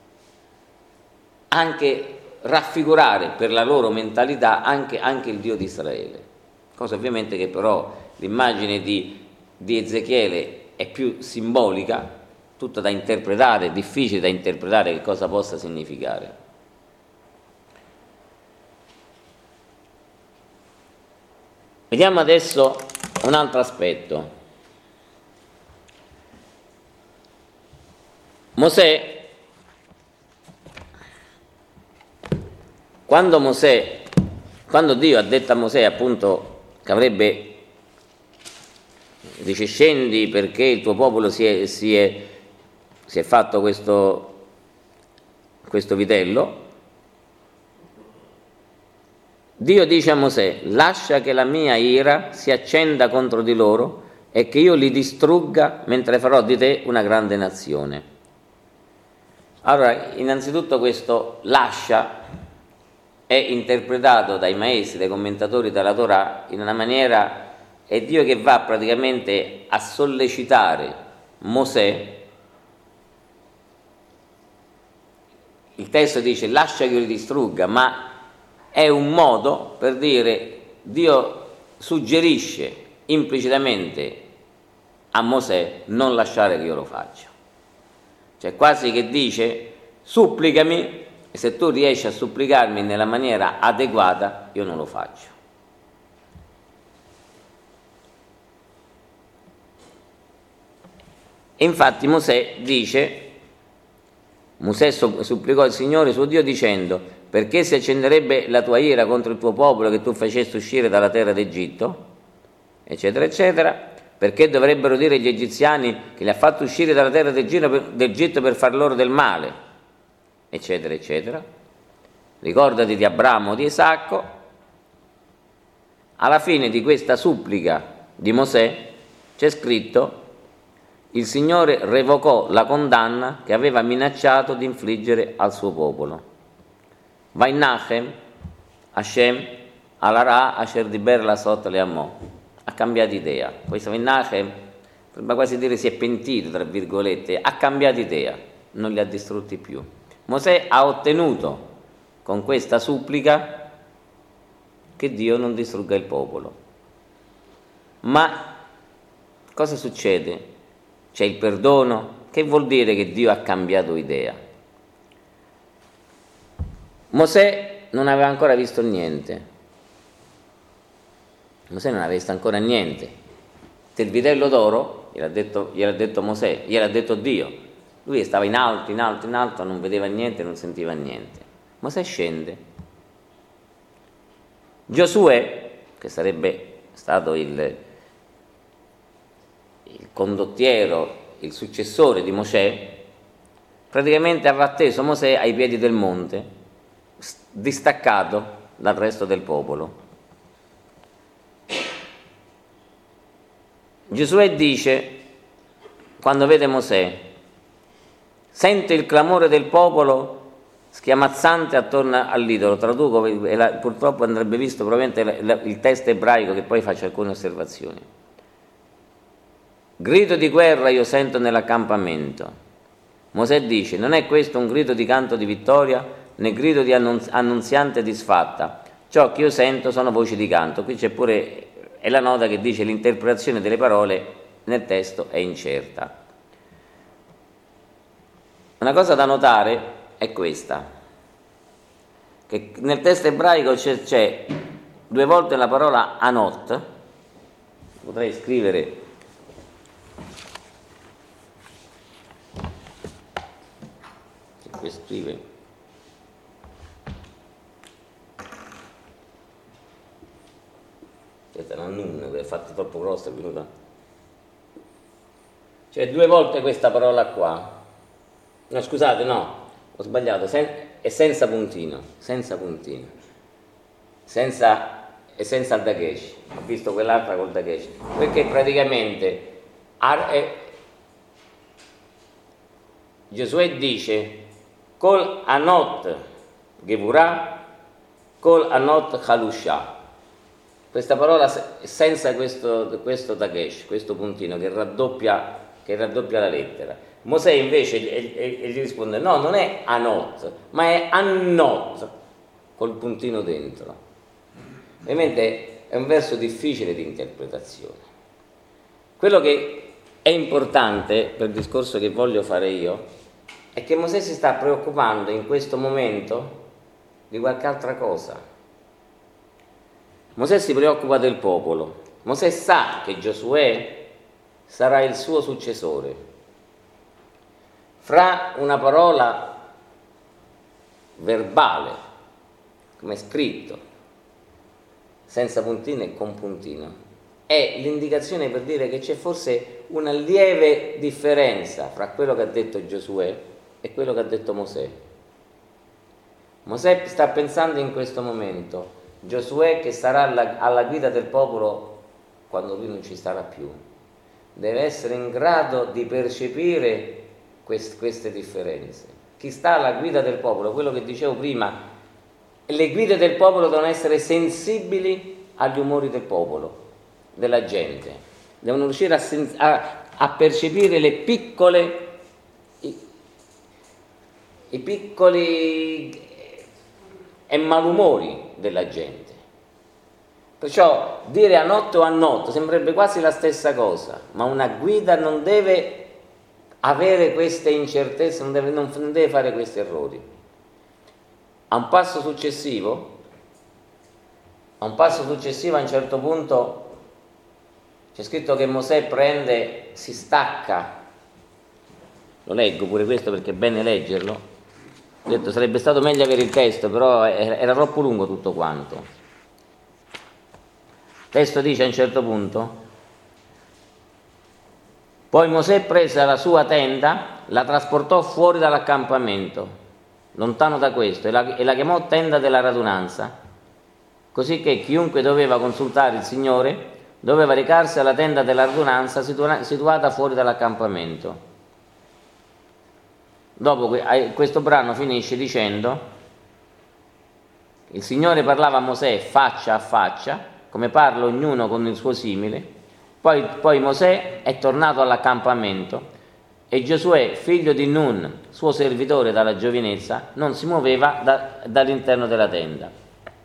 anche raffigurare per la loro mentalità anche il Dio di Israele. Cosa ovviamente che però l'immagine di Ezechiele è più simbolica, tutta da interpretare, è difficile da interpretare che cosa possa significare. Vediamo adesso un altro aspetto. Mosè, quando Dio ha detto a Mosè appunto che avrebbe, dice scendi perché il tuo popolo si è fatto questo vitello, Dio dice a Mosè: lascia che la mia ira si accenda contro di loro e che io li distrugga mentre farò di te una grande nazione. Allora, innanzitutto questo lascia è interpretato dai maestri, dai commentatori della Torah in una maniera, è Dio che va praticamente a sollecitare Mosè. Il testo dice lascia che io li distrugga, ma è un modo per dire, Dio suggerisce implicitamente a Mosè non lasciare che io lo faccia. Cioè quasi che dice supplicami e se tu riesci a supplicarmi nella maniera adeguata io non lo faccio. E infatti Mosè supplicò il Signore suo Dio dicendo: perché si accenderebbe la tua ira contro il tuo popolo che tu facesti uscire dalla terra d'Egitto, eccetera, eccetera, perché dovrebbero dire gli egiziani che li ha fatto uscire dalla terra d'Egitto per far loro del male, eccetera, eccetera. Ricordati di Abramo, di Isacco. Alla fine di questa supplica di Mosè c'è scritto: il Signore revocò la condanna che aveva minacciato di infliggere al suo popolo. Vainachem, Hashem, Alara, Asher Diber la Sot le Amò. Ha cambiato idea. Questo Vainachem, sembra quasi dire si è pentito, tra virgolette, ha cambiato idea, non li ha distrutti più. Mosè ha ottenuto con questa supplica che Dio non distrugga il popolo. Ma cosa succede? C'è il perdono. Che vuol dire che Dio ha cambiato idea? Mosè non aveva ancora visto niente. Mosè non aveva visto ancora niente. Del vitello d'oro gliel'ha detto Mosè, gliel'ha detto Dio. Lui stava in alto, in alto, in alto, non vedeva niente, non sentiva niente. Mosè scende. Giosuè, che sarebbe stato il condottiero, il successore di Mosè, praticamente aveva atteso Mosè ai piedi del monte, distaccato dal resto del popolo. Giosuè dice, quando vede Mosè, sente il clamore del popolo schiamazzante attorno all'idolo. Traduco, purtroppo andrebbe visto probabilmente il testo ebraico, che poi faccio alcune osservazioni. Grido di guerra io sento nell'accampamento. Mosè dice, non è questo un grido di canto di vittoria, né grido di annunziante disfatta. Ciò che io sento sono voci di canto. Qui c'è pure è la nota che dice l'interpretazione delle parole nel testo è incerta. Una cosa da notare è questa, che nel testo ebraico c'è 2 volte la parola anot, potrei scrivere qui scrive questa è una nun, è fatta troppo grossa, è venuta. C'è 2 volte questa parola qua. No, scusate, no, ho sbagliato, è senza puntino, senza il dagesh. Ho visto quell'altra col dagesh, perché praticamente Giosuè dice col anot gevurah, col anot chalusha. Questa parola senza questo dagesh, questo puntino che raddoppia la lettera. Mosè invece gli risponde no, non è anot, ma è annot col puntino dentro. Ovviamente è un verso difficile di interpretazione. Quello che è importante per il discorso che voglio fare io è che Mosè si sta preoccupando in questo momento di qualche altra cosa. Mosè si preoccupa del popolo. Mosè sa che Giosuè sarà il suo successore. Fra una parola verbale, come è scritto, senza puntino e con puntino, è l'indicazione per dire che c'è forse una lieve differenza fra quello che ha detto Giosuè e quello che ha detto Mosè. Mosè sta pensando in questo momento, Giosuè che sarà alla guida del popolo quando lui non ci sarà più, deve essere in grado di percepire queste differenze. Chi sta alla guida del popolo, quello che dicevo prima, le guide del popolo devono essere sensibili agli umori del popolo, della gente, devono riuscire a percepire le piccole, i piccoli e malumori della gente. Perciò dire a notte o a notte sembrerebbe quasi la stessa cosa, ma una guida non deve avere queste incertezze, non deve fare questi errori. A un passo successivo, a un certo punto c'è scritto che Mosè si stacca. Lo leggo pure questo perché è bene leggerlo. Ho detto sarebbe stato meglio avere il testo, però era troppo lungo tutto quanto. Il testo dice a un certo punto: poi Mosè prese la sua tenda, la trasportò fuori dall'accampamento, lontano da questo, e la chiamò tenda della radunanza, così che chiunque doveva consultare il Signore doveva recarsi alla tenda della radunanza situata fuori dall'accampamento. Dopo questo brano finisce dicendo: il Signore parlava a Mosè faccia a faccia, come parla ognuno con il suo simile. Poi Mosè è tornato all'accampamento e Giosuè, figlio di Nun, suo servitore dalla giovinezza, non si muoveva dall'interno della tenda.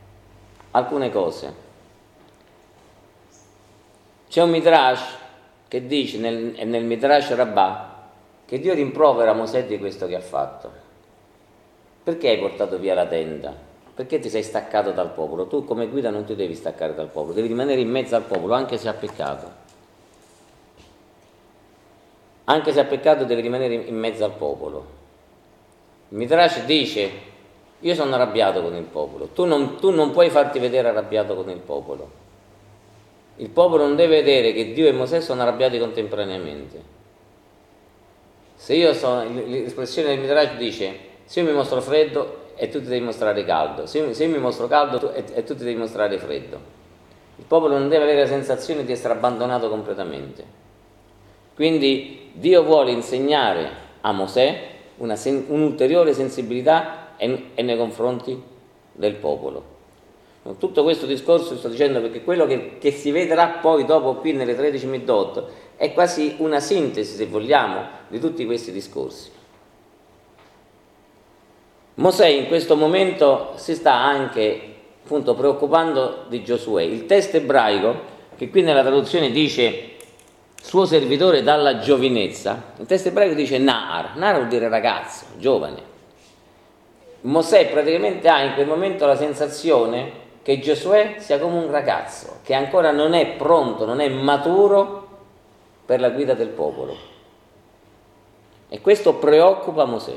Alcune cose. C'è un Midrash che dice nel Midrash Rabbah che Dio rimprovera Mosè di questo che ha fatto. Perché hai portato via la tenda? Perché ti sei staccato dal popolo? Tu come guida non ti devi staccare dal popolo, devi rimanere in mezzo al popolo, anche se ha peccato. Anche se ha peccato devi rimanere in mezzo al popolo. Il Midrash dice: io sono arrabbiato con il popolo, tu non puoi farti vedere arrabbiato con il popolo. Il popolo non deve vedere che Dio e Mosè sono arrabbiati contemporaneamente. Se io sono, l'espressione del Midrash dice: se io mi mostro freddo e tu ti devi mostrare caldo, se io mi mostro caldo e tu ti devi mostrare freddo. Il popolo non deve avere la sensazione di essere abbandonato completamente. Quindi Dio vuole insegnare a Mosè un'ulteriore sensibilità nei confronti del popolo. Tutto questo discorso sto dicendo perché quello che si vedrà poi dopo qui nelle 13 Middot è quasi una sintesi, se vogliamo, di tutti questi discorsi. Mosè in questo momento si sta anche appunto preoccupando di Giosuè. Il testo ebraico, che qui nella traduzione dice suo servitore dalla giovinezza, il testo ebraico dice Naar vuol dire ragazzo, giovane. Mosè praticamente ha in quel momento la sensazione che Giosuè sia come un ragazzo, che ancora non è pronto, non è maturo per la guida del popolo. E questo preoccupa Mosè.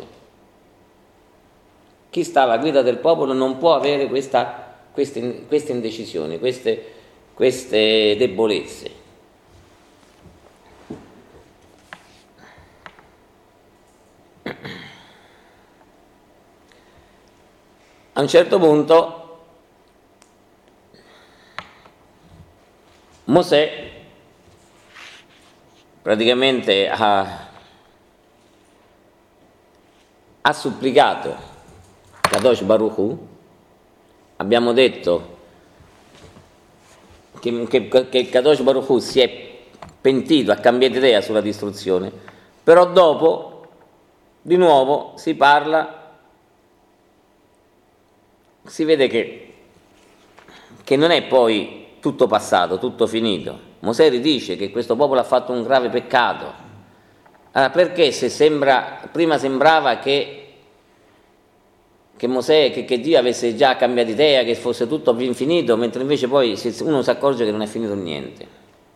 Chi sta alla guida del popolo non può avere queste indecisioni, queste debolezze. A un certo punto Mosè praticamente ha supplicato Kadosh Baruch Hu. Abbiamo detto che Kadosh Baruch Hu si è pentito, ha cambiato idea sulla distruzione, però dopo di nuovo si parla, si vede che non è poi tutto passato, tutto finito. Mosè ridice che questo popolo ha fatto un grave peccato. Allora perché prima sembrava che Mosè, che Dio avesse già cambiato idea, che fosse tutto ben finito, mentre invece poi uno si accorge che non è finito niente.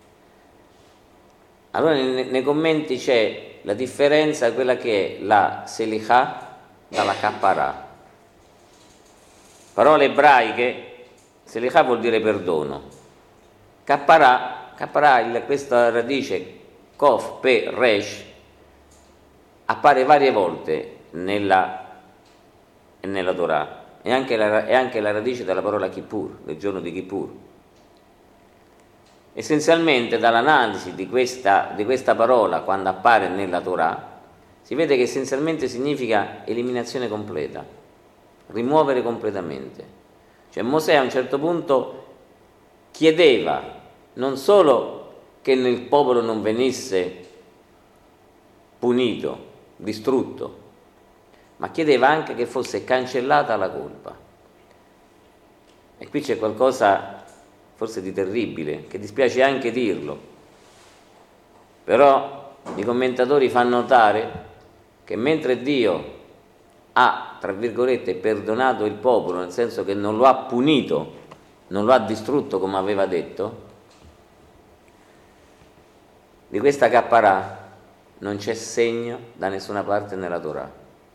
Allora nei commenti c'è la differenza, quella che è la selichà dalla kapparà. Parole ebraiche, selichà vuol dire perdono. Kapparà, questa radice kof, pe, resh, appare varie volte nella Torah, è anche la radice della parola Kippur, del giorno di Kippur. Essenzialmente dall'analisi di questa parola quando appare nella Torah si vede che essenzialmente significa eliminazione completa, rimuovere completamente. Cioè Mosè a un certo punto chiedeva non solo che il popolo non venisse punito, distrutto, ma chiedeva anche che fosse cancellata la colpa. E qui c'è qualcosa forse di terribile, che dispiace anche dirlo, però i commentatori fanno notare che mentre Dio ha, tra virgolette, perdonato il popolo, nel senso che non lo ha punito, non lo ha distrutto come aveva detto, di questa kapparà non c'è segno da nessuna parte nella Torah.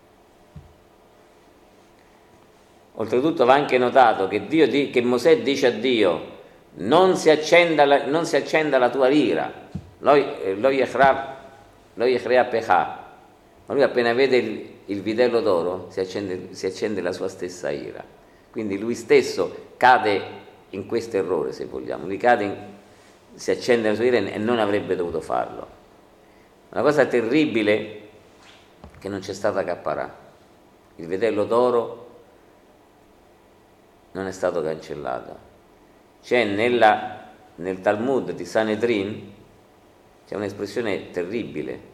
Oltretutto va anche notato che Mosè dice a Dio: non si accenda la tua ira, lo yechrea pechà. Ma lui appena vede il vitello d'oro si accende la sua stessa ira. Quindi lui stesso cade in questo errore, se vogliamo. Si accende la sua ira e non avrebbe dovuto farlo. Una cosa terribile che non c'è stata kapparà. Il vitello d'oro non è stato cancellato. C'è nel Talmud di Sanedrin c'è un'espressione terribile.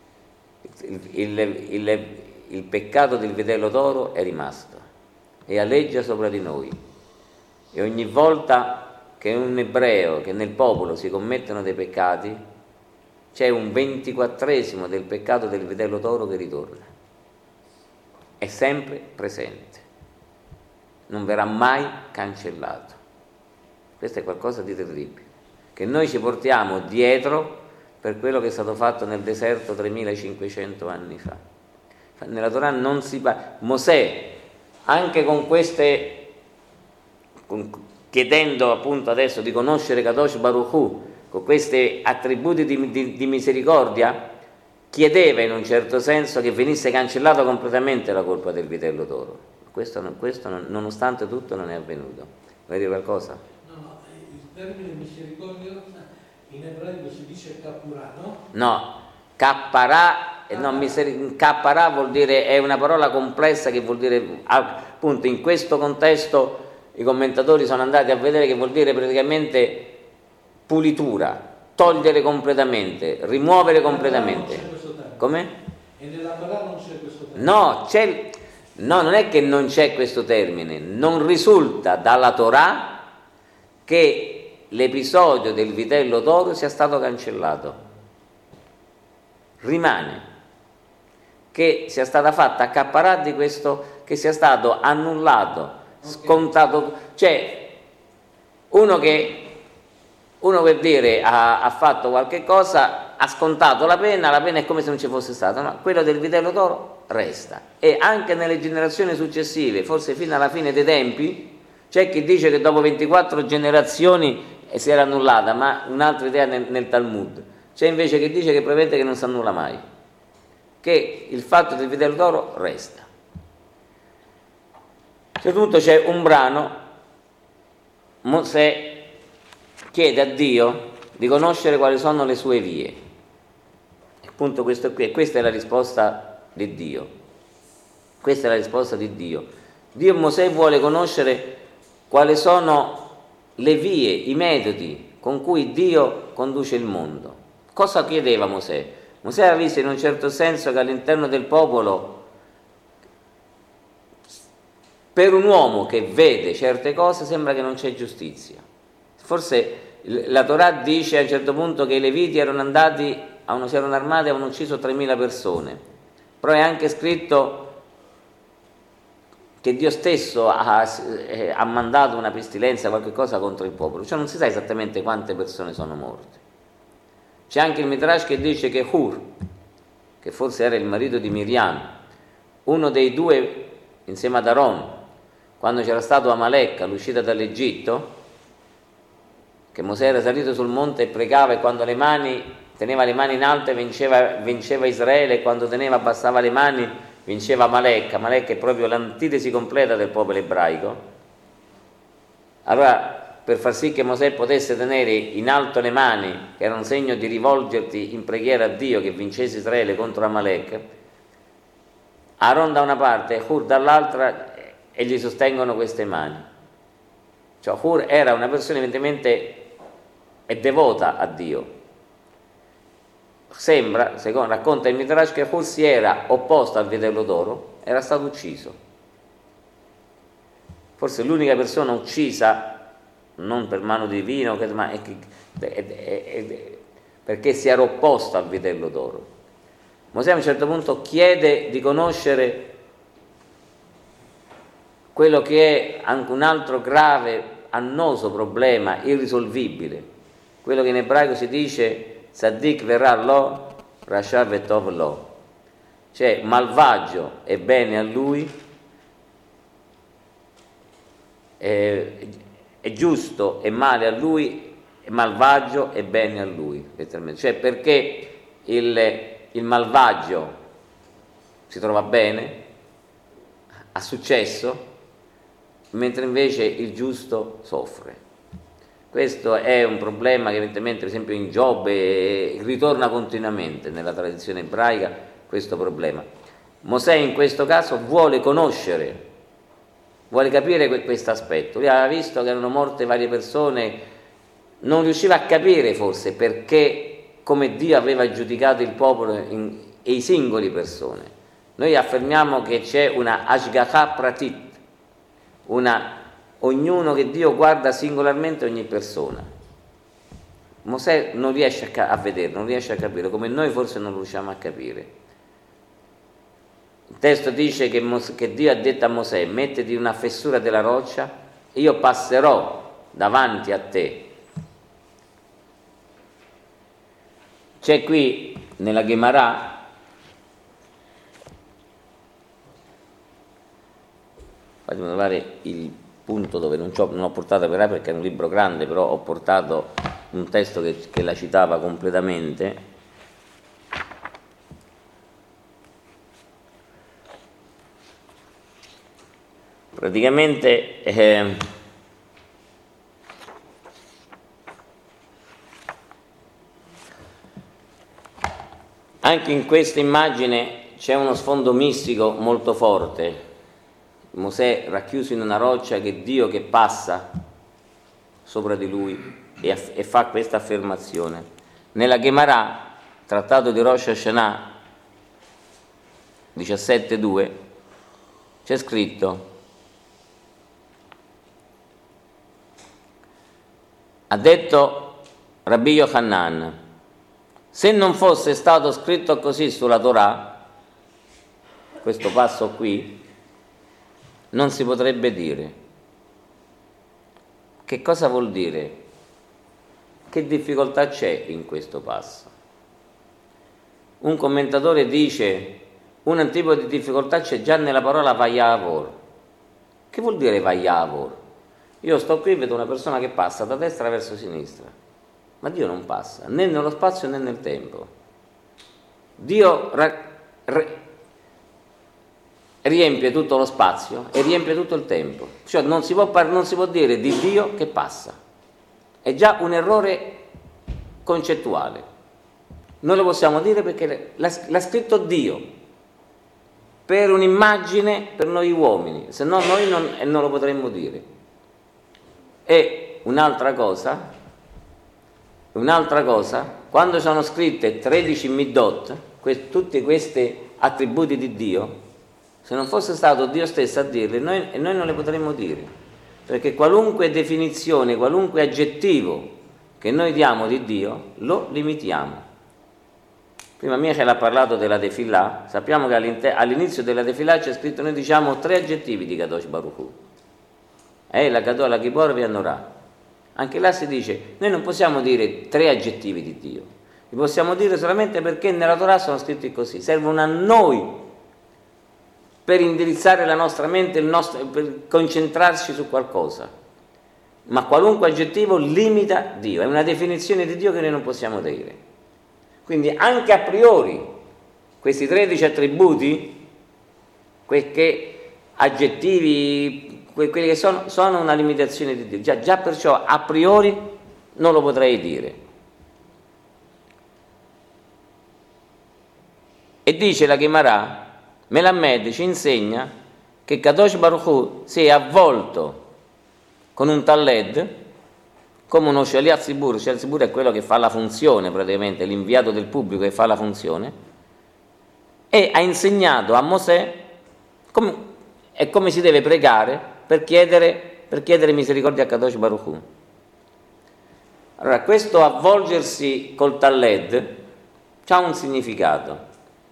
Il peccato del vitello d'oro è rimasto e aleggia sopra di noi, e ogni volta che un ebreo, che nel popolo si commettono dei peccati, c'è un 24esimo del peccato del vitello d'oro che ritorna, è sempre presente, non verrà mai cancellato. Questo è qualcosa di terribile, che noi ci portiamo dietro per quello che è stato fatto nel deserto 3500 anni fa. Nella Torah non si parla. Mosè, anche con queste, chiedendo appunto adesso di conoscere Kadosh Baruch Hu, con questi attributi di misericordia, chiedeva in un certo senso che venisse cancellata completamente la colpa del vitello d'oro. Questo nonostante tutto non è avvenuto. Vuoi dire qualcosa? No, il termine misericordia in ebraico si dice kappurah, no? No, kapparà, kapparà vuol dire, è una parola complessa che vuol dire, appunto in questo contesto i commentatori sono andati a vedere che vuol dire praticamente pulitura, togliere completamente, rimuovere completamente. Come? E nella parola non c'è questo termine? No, non è che non c'è questo termine, non risulta dalla Torah che l'episodio del vitello d'oro sia stato cancellato. Rimane che sia stata fatta accapparà di questo, che sia stato annullato, scontato, cioè uno per dire ha fatto qualche cosa, ha scontato la pena è come se non ci fosse stato, no? Quello del vitello d'oro resta, e anche nelle generazioni successive, forse fino alla fine dei tempi, c'è chi dice che dopo 24 generazioni si era annullata, ma un'altra idea nel Talmud, c'è invece chi dice che probabilmente che non si annulla mai, che il fatto del vitello d'oro resta. Soprattutto c'è un brano, Mosè chiede a Dio di conoscere quali sono le sue vie. Appunto questo qui, questa è la risposta di Dio. Questa è la risposta di Dio. Dio Mosè vuole conoscere quali sono le vie, i metodi con cui Dio conduce il mondo. Cosa chiedeva Mosè? Mosè aveva visto in un certo senso che all'interno del popolo, per un uomo che vede certe cose, sembra che non c'è giustizia. Forse la Torah dice a un certo punto che i Leviti si erano armati e avevano ucciso 3.000 persone, però è anche scritto che Dio stesso ha mandato una pestilenza, qualche cosa contro il popolo, cioè non si sa esattamente quante persone sono morte. C'è anche il Midrash che dice che Hur, che forse era il marito di Miriam, uno dei due insieme ad Aaron, quando c'era stato Amalek all'uscita dall'Egitto, che Mosè era salito sul monte e pregava, e quando teneva le mani in alto vinceva Israele, e quando abbassava le mani vinceva Amalek. Amalek è proprio l'antitesi completa del popolo ebraico. Allora, per far sì che Mosè potesse tenere in alto le mani, che era un segno di rivolgerti in preghiera a Dio che vincesse Israele contro Amalek, Aaron da una parte e Hur dall'altra, e gli sostengono queste mani. Cioè Hur era una persona evidentemente devota a Dio. Sembra, secondo racconta il Midrash, che Hur si era opposto al vitello d'oro, era stato ucciso. Forse l'unica persona uccisa non per mano divina, ma perché si era opposto al vitello d'oro. Mosè a un certo punto chiede di conoscere quello che è anche un altro grave, annoso problema, irrisolvibile, quello che in ebraico si dice Tzaddik verrà lo, Rasha vetov lo, cioè malvagio e bene a lui, è giusto e male a lui, è malvagio e bene a lui, cioè perché il malvagio si trova bene, ha successo, mentre invece il giusto soffre. Questo è un problema che evidentemente, per esempio, in Giobbe ritorna continuamente nella tradizione ebraica, questo problema. Mosè in questo caso vuole conoscere, vuole capire questo aspetto. Lui aveva visto che erano morte varie persone, non riusciva a capire forse perché, come Dio aveva giudicato il popolo e i singoli persone. Noi affermiamo che c'è una Ashgacha Pratit, ognuno che Dio guarda singolarmente ogni persona. Mosè non riesce a vedere, non riesce a capire, come noi forse non riusciamo a capire. Il testo dice che Dio ha detto a Mosè: mettiti una fessura della roccia, io passerò davanti a te. C'è qui nella Gemara, fatemi trovare il punto dove non ho portato per là perché è un libro grande, però ho portato un testo che la citava completamente. Praticamente anche in questa immagine c'è uno sfondo mistico molto forte. Mosè racchiuso in una roccia, che Dio che passa sopra di lui e fa questa affermazione. Nella Gemara, trattato di Rosh Hashanah 17.2, c'è scritto: ha detto Rabbi Yochanan, se non fosse stato scritto così sulla Torah, questo passo qui, non si potrebbe dire. Che cosa vuol dire? Che difficoltà c'è in questo passo? Un commentatore dice: un tipo di difficoltà c'è già nella parola vayavor. Che vuol dire vayavor? Io sto qui e vedo una persona che passa da destra verso sinistra, ma Dio non passa né nello spazio né nel tempo. Dio riempie tutto lo spazio e riempie tutto il tempo, cioè non si può dire di Dio che passa, è già un errore concettuale. Non lo possiamo dire perché l'ha scritto Dio per un'immagine per noi uomini, se no noi non lo potremmo dire. E un'altra cosa, quando sono scritte 13 Middot, tutti questi attributi di Dio, se non fosse stato Dio stesso a dirli, noi non le potremmo dire, perché qualunque definizione, qualunque aggettivo che noi diamo di Dio, lo limitiamo. Prima Michel ha parlato della Tefillah, sappiamo che all'inizio della Tefillah c'è scritto, noi diciamo 3 aggettivi di Kadosh Baruch Hu. La Gadol, la Gibor, Vianorah. Anche là si dice, noi non possiamo dire 3 aggettivi di Dio, li possiamo dire solamente perché nella Torah sono scritti così, servono a noi per indirizzare la nostra mente, per concentrarci su qualcosa. Ma qualunque aggettivo limita Dio, è una definizione di Dio che noi non possiamo dire. Quindi anche a priori questi 13 attributi, che aggettivi, quelli che sono una limitazione di Dio. Già perciò a priori non lo potrei dire. E dice la Gemara, Melamed ci insegna che Kadosh Baruch Hu si è avvolto con un talled come uno Shaliach Tzibur. Shaliach Tzibur è quello che fa la funzione, praticamente l'inviato del pubblico che fa la funzione, e ha insegnato a Mosè come si deve pregare per chiedere misericordia a Kadosh Baruch Hu. Allora, questo avvolgersi col talled ha un significato.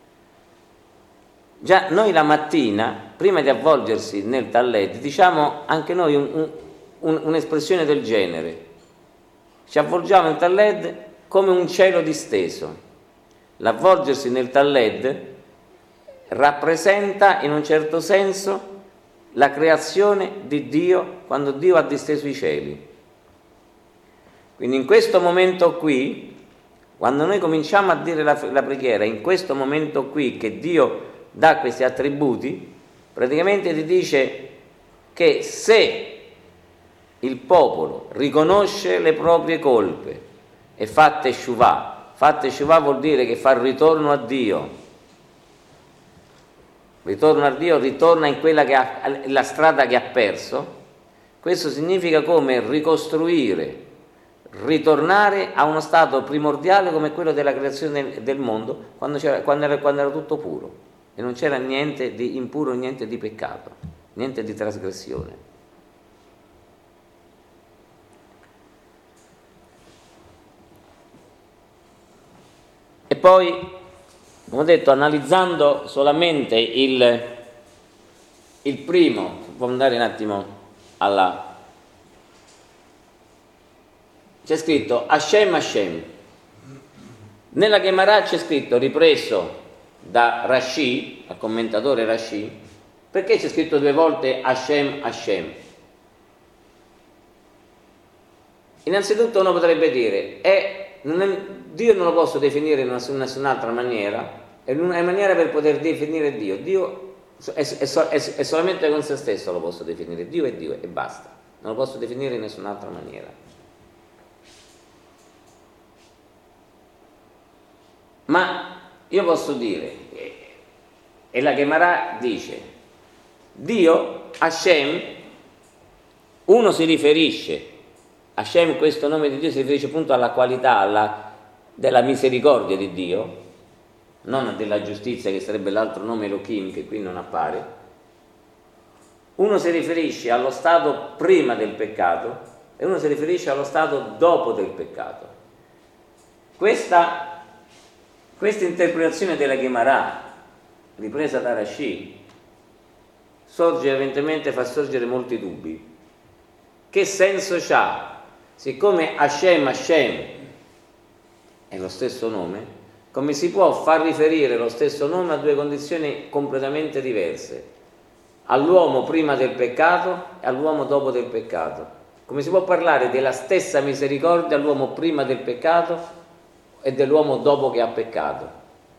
Già noi la mattina, prima di avvolgersi nel talled, diciamo anche noi un'espressione del genere. Ci avvolgiamo nel talled come un cielo disteso. L'avvolgersi nel talled rappresenta in un certo senso la creazione di Dio quando Dio ha disteso i cieli. Quindi in questo momento qui, quando noi cominciamo a dire la preghiera, in questo momento qui che Dio dà questi attributi, praticamente ti dice che se il popolo riconosce le proprie colpe e fa teshuvah vuol dire che fa ritorno a Dio, ritorna in quella che ha la strada che ha perso. Questo significa come ricostruire, ritornare a uno stato primordiale come quello della creazione del mondo, quando era tutto puro e non c'era niente di impuro, niente di peccato, niente di trasgressione. poi, come ho detto, analizzando solamente il primo, può andare un attimo alla... C'è scritto Hashem Hashem. Nella Gemara c'è scritto, ripreso da Rashi, al commentatore Rashi, perché c'è scritto 2 volte Hashem Hashem? Innanzitutto uno potrebbe dire, Dio non lo posso definire in nessun'altra maniera, è una maniera per poter definire Dio. Dio è solamente con se stesso lo posso definire, Dio è Dio e basta, non lo posso definire in nessun'altra maniera. Ma io posso dire, e la Gemara dice, Dio, Hashem, uno si riferisce, Hashem, questo nome di Dio, si riferisce appunto alla qualità, della misericordia di Dio, non della giustizia che sarebbe l'altro nome Elohim che qui non appare. Uno si riferisce allo stato prima del peccato e uno si riferisce allo stato dopo del peccato. Questa interpretazione della Gemara, ripresa da Rashi, fa sorgere molti dubbi. Che senso c'ha? Siccome Hashem Hashem è lo stesso nome, come si può far riferire lo stesso nome a 2 condizioni completamente diverse? All'uomo prima del peccato e all'uomo dopo del peccato. Come si può parlare della stessa misericordia all'uomo prima del peccato e dell'uomo dopo che ha peccato?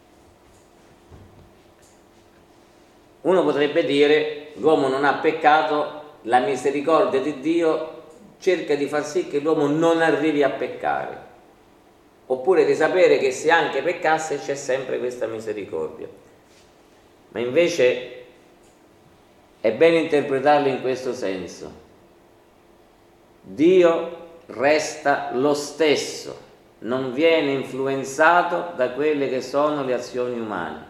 Uno potrebbe dire, l'uomo non ha peccato, la misericordia di Dio cerca di far sì che l'uomo non arrivi a peccare, oppure di sapere che se anche peccasse c'è sempre questa misericordia. Ma invece è bene interpretarlo in questo senso. Dio resta lo stesso, non viene influenzato da quelle che sono le azioni umane.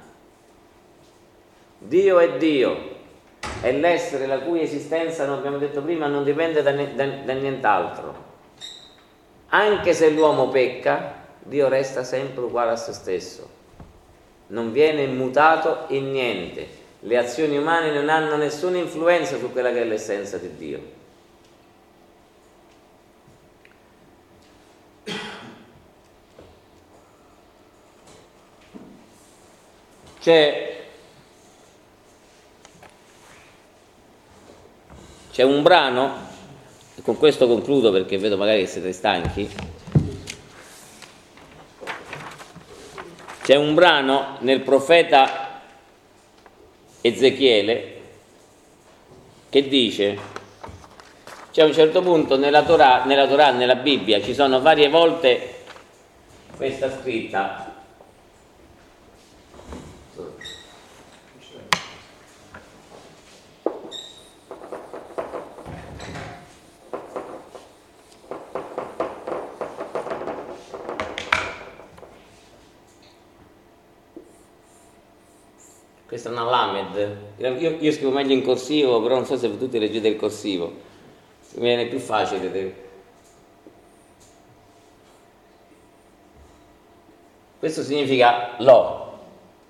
Dio è Dio, è l'essere la cui esistenza, come abbiamo detto prima, non dipende da nient'altro. Anche se l'uomo pecca, Dio resta sempre uguale a se stesso, non viene mutato in niente. Le azioni umane non hanno nessuna influenza su quella che è l'essenza di Dio. C'è un brano, e con questo concludo perché vedo magari che siete stanchi. C'è un brano nel profeta Ezechiele che dice, c'è un certo punto nella Torah, nella Bibbia, ci sono varie volte questa scritta. Questa è una Lamed, io scrivo meglio in corsivo, però non so se tutti leggete il corsivo, mi viene più facile. Questo significa lo.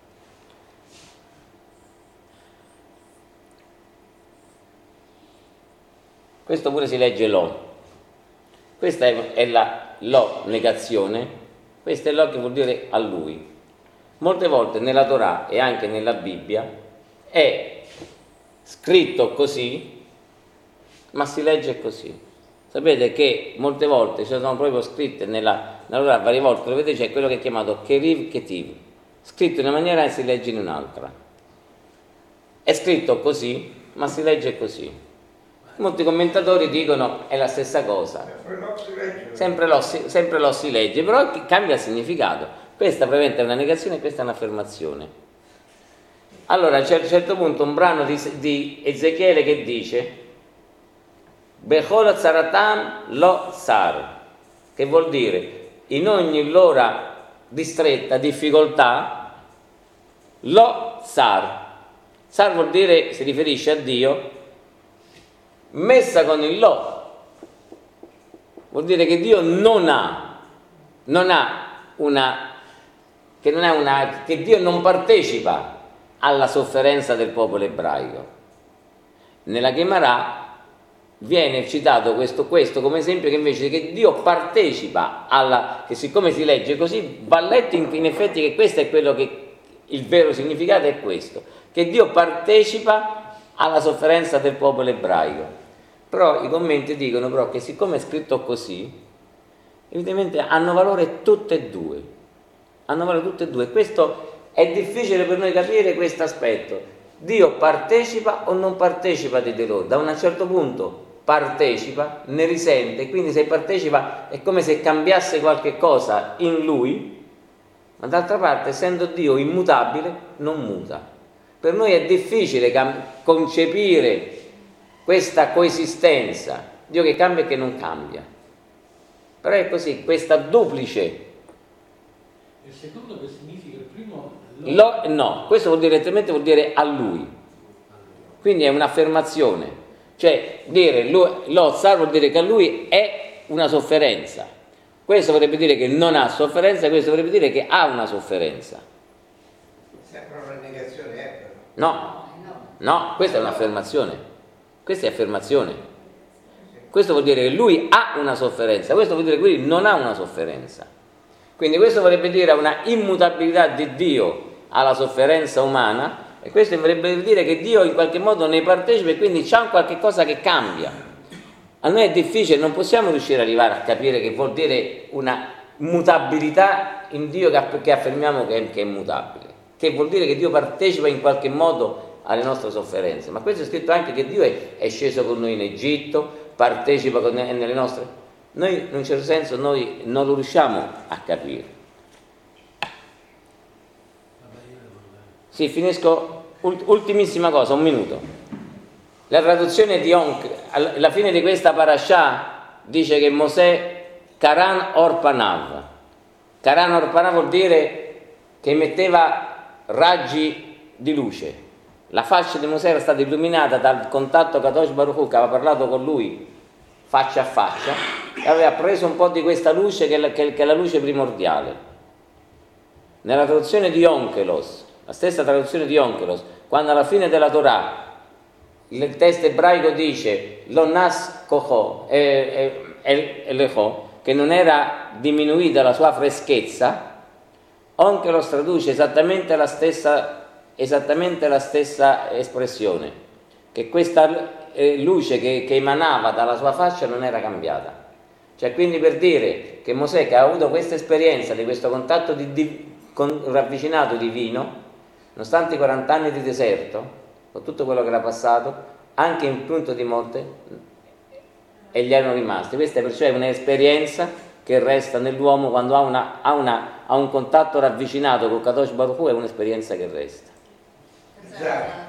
Questo pure si legge lo. Questa è la lo negazione, questo è lo che vuol dire a lui. Molte volte nella Torah e anche nella Bibbia è scritto così, ma si legge così. Sapete che molte volte ci sono proprio scritte nella Torah, varie volte lo vedete, c'è quello che è chiamato Keriv Ketiv, scritto in una maniera e si legge in un'altra. È scritto così, ma si legge così. Molti commentatori dicono è la stessa cosa. Sempre lo si legge, però cambia il significato. Questa praticamente è una negazione e questa è un'affermazione. Allora c'è a un certo punto un brano di Ezechiele che dice Bechol Zaratam Lo Sar, che vuol dire in ogni loro distretta difficoltà Lo Sar. Sar vuol dire, si riferisce a Dio, messa con il Lo, vuol dire che Dio non ha una che Dio non partecipa alla sofferenza del popolo ebraico. Nella Gemara viene citato questo come esempio, che invece che Dio partecipa che siccome si legge così, va letto in effetti che questo è quello che il vero significato è questo, che Dio partecipa alla sofferenza del popolo ebraico. Però i commenti dicono però che siccome è scritto così, evidentemente hanno valore tutte e due. Hanno valore tutte e due. Questo è difficile per noi capire questo aspetto. Dio partecipa o non partecipa di loro? Da un certo punto partecipa, ne risente, quindi se partecipa è come se cambiasse qualche cosa in lui, ma d'altra parte, essendo Dio immutabile, non muta. Per noi è difficile concepire questa coesistenza, Dio che cambia e che non cambia. Però è così, questa duplice. Il secondo che significa il primo? No, questo vuol dire letteralmente vuol dire a lui. Quindi è un'affermazione. Cioè dire l'Ozzar vuol dire che a lui è una sofferenza. Questo vorrebbe dire che non ha sofferenza, questo vorrebbe dire che ha una sofferenza. Sembra una negazione, però. No, questa è un'affermazione. Questa è affermazione. Questo vuol dire che lui ha una sofferenza, questo vuol dire che lui non ha una sofferenza. Quindi questo vorrebbe dire una immutabilità di Dio alla sofferenza umana, e questo vorrebbe dire che Dio in qualche modo ne partecipa e quindi c'è un qualche cosa che cambia. A noi è difficile, non possiamo riuscire ad arrivare a capire che vuol dire una mutabilità in Dio che affermiamo che è immutabile, che vuol dire che Dio partecipa in qualche modo alle nostre sofferenze. Ma questo è scritto anche che Dio è sceso con noi in Egitto, partecipa con noi nelle nostre. Noi in un certo senso noi non lo riusciamo a capire. Sì, finisco, ultimissima cosa, un minuto. La traduzione di Onk, alla fine di questa parashà, dice che Mosè Karan Orpanav. Karan Orpanav vuol dire che emetteva raggi di luce. La faccia di Mosè era stata illuminata dal contatto Kadosh Baruch Hu, che aveva parlato con lui faccia a faccia, e aveva preso un po' di questa luce che è la luce primordiale. Nella traduzione di Onkelos, la stessa traduzione di Onkelos, quando alla fine della Torah il testo ebraico dice Lonas Koho Elecho, che non era diminuita la sua freschezza, Onkelos traduce esattamente la stessa espressione, che questa luce che emanava dalla sua faccia non era cambiata. Cioè, quindi per dire che Mosè, che ha avuto questa esperienza di questo contatto ravvicinato divino, nonostante i 40 anni di deserto, con tutto quello che era passato, anche in punto di morte, e gli erano rimasti. Questa perciò è un'esperienza che resta nell'uomo quando ha un contatto ravvicinato con Kadosh Baruch Hu, è un'esperienza che resta. Esatto.